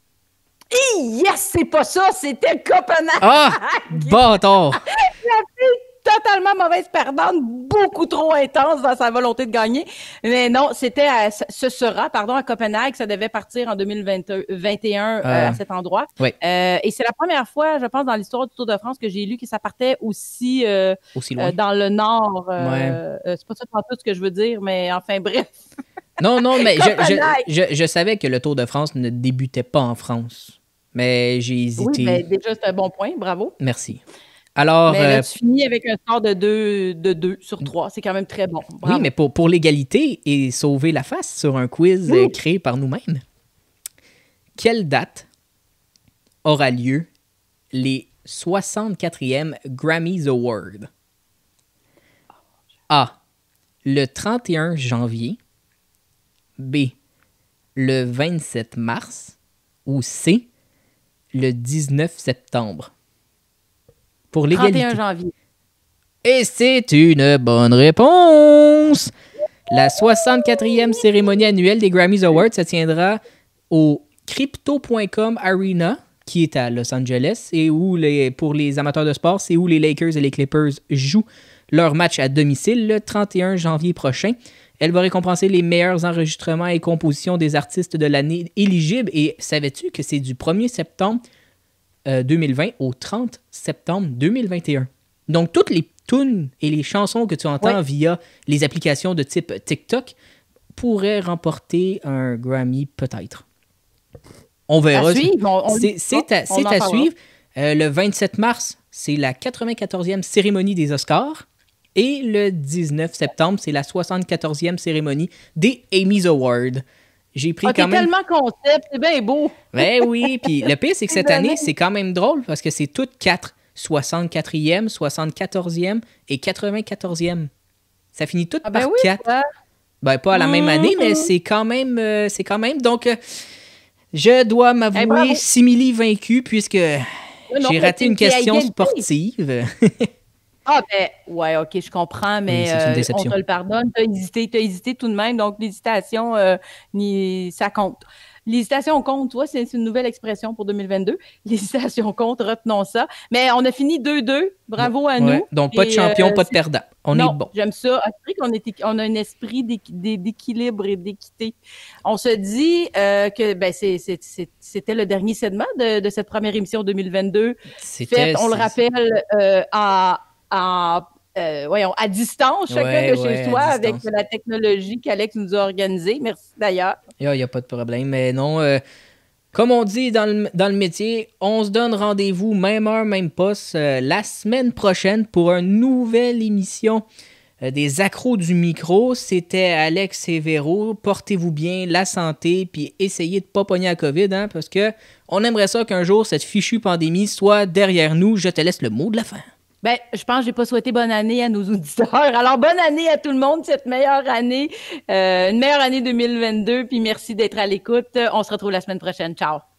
S2: Yes, c'est pas ça, c'était Copenhague.
S1: Ah! Bâtard!
S2: Totalement mauvaise perdante, beaucoup trop intense dans sa volonté de gagner. Mais non, c'était à, ce sera, pardon, à Copenhague. Ça devait partir en deux mille vingt et un euh,
S1: Euh,
S2: à cet endroit.
S1: oui.
S2: Euh, et c'est la première fois, je pense, dans l'histoire du Tour de France que j'ai lu que ça partait aussi, euh,
S1: Aussi loin.
S2: euh, dans le nord. Euh,
S1: Ouais.
S2: euh, c'est pas ça tout ce que je veux dire, mais enfin, bref.
S1: Non, non, mais je,
S2: Copenhague.
S1: je, je, je savais que le Tour de France ne débutait pas en France. Mais j'ai hésité.
S2: Oui, mais déjà, c'est un bon point. Bravo.
S1: Merci. Alors,
S2: Mais là,
S1: euh,
S2: tu finis avec un score de deux, de deux sur trois. C'est quand même très bon. Bravo.
S1: oui, mais pour, pour l'égalité et sauver la face sur un quiz
S2: Oui.
S1: euh, créé par nous-mêmes, quelle date aura lieu les soixante-quatrièmes Grammys Awards? A. Le trente et un janvier. B. Le vingt-sept mars. Ou C. Le dix-neuf septembre. Pour l'égalité.
S2: trente et un janvier.
S1: Et c'est une bonne réponse! La soixante-quatrième cérémonie annuelle des Grammys Awards se tiendra au Crypto point com Arena, qui est à Los Angeles, et où, les, pour les amateurs de sport, c'est où les Lakers et les Clippers jouent leur match à domicile le trente et un janvier prochain. Elle va récompenser les meilleurs enregistrements et compositions des artistes de l'année éligibles. Et savais-tu que c'est du premier septembre euh, deux mille vingt au trente septembre deux mille vingt et un? Donc, toutes les tunes et les chansons que tu entends
S2: Ouais.
S1: via les applications de type TikTok pourraient remporter un Grammy, peut-être. On verra.
S2: À suivre, on- on-
S1: C'est c'est à,
S2: on
S1: c'est
S2: en
S1: à
S2: parlera.
S1: suivre. Euh, le vingt-sept mars, c'est la quatre-vingt-quatorzième cérémonie des Oscars. Et le dix-neuf septembre, c'est la soixante-quatorzième cérémonie des Amy's Awards. J'ai pris
S2: Ah, t'es
S1: quand même...
S2: tellement concept, c'est bien beau.
S1: Ben oui, puis le pire, c'est que cette
S2: Désolée.
S1: année, c'est quand même drôle parce que c'est toutes quatre. soixante-quatrième, soixante-quatorzième et quatre-vingt-quatorzième. Ça finit tout
S2: Ah ben
S1: par
S2: oui,
S1: quatre.
S2: ouais.
S1: Ben, pas à la même année, mais
S2: Mhm.
S1: c'est quand même... euh, c'est quand même... Donc, euh, je dois
S2: Hey,
S1: m'avouer
S2: bravo.
S1: simili vaincu puisque
S2: Ouais, non,
S1: j'ai
S2: mais
S1: raté
S2: t'es-
S1: une
S2: t'es à
S1: question
S2: égalité.
S1: sportive.
S2: Ah ben, ouais, ok, je comprends, mais
S1: Oui, c'est une
S2: euh,
S1: déception.
S2: on te le pardonne. T'as hésité, t'as hésité tout de même, donc l'hésitation, euh, ni- ça compte. L'hésitation compte, tu vois, c'est c'est une nouvelle expression pour deux mille vingt-deux. L'hésitation compte, retenons ça. Mais on a fini deux deux. Bravo à
S1: Ouais,
S2: nous.
S1: donc, pas de
S2: Et,
S1: champion,
S2: euh,
S1: pas de
S2: c'est-
S1: perdant. On
S2: non,
S1: est bon.
S2: j'aime ça. Ah, c'est vrai qu'on est, on a un esprit d'équi- d'é- d'équilibre et d'équité. On se dit euh, que ben, c'est- c'est- c'est- c'était le dernier segment de, de cette première émission deux mille vingt-deux.
S1: C'était...
S2: Fait, on le
S1: c'est-
S2: rappelle, euh, en, en, euh, voyons, à distance, chacun
S1: Ouais,
S2: de chez
S1: ouais, à
S2: soi, avec
S1: distance.
S2: la technologie qu'Alex nous a organisée. Merci d'ailleurs.
S1: Il n'y a pas de problème. Mais non, euh, comme on dit dans le, dans le métier, on se donne rendez-vous, même heure, même poste, euh, la semaine prochaine pour une nouvelle émission euh, des accros du micro. C'était Alex et Véro. Portez-vous bien, la santé, puis essayez de ne pas pogner la COVID, hein, parce que on aimerait ça qu'un jour, cette fichue pandémie soit derrière nous. Je te laisse le mot de la fin.
S2: Ben, je pense que j'ai pas souhaité bonne année à nos auditeurs. Alors, bonne année à tout le monde, cette meilleure année, euh, une meilleure année deux mille vingt-deux, puis merci d'être à l'écoute. On se retrouve la semaine prochaine. Ciao!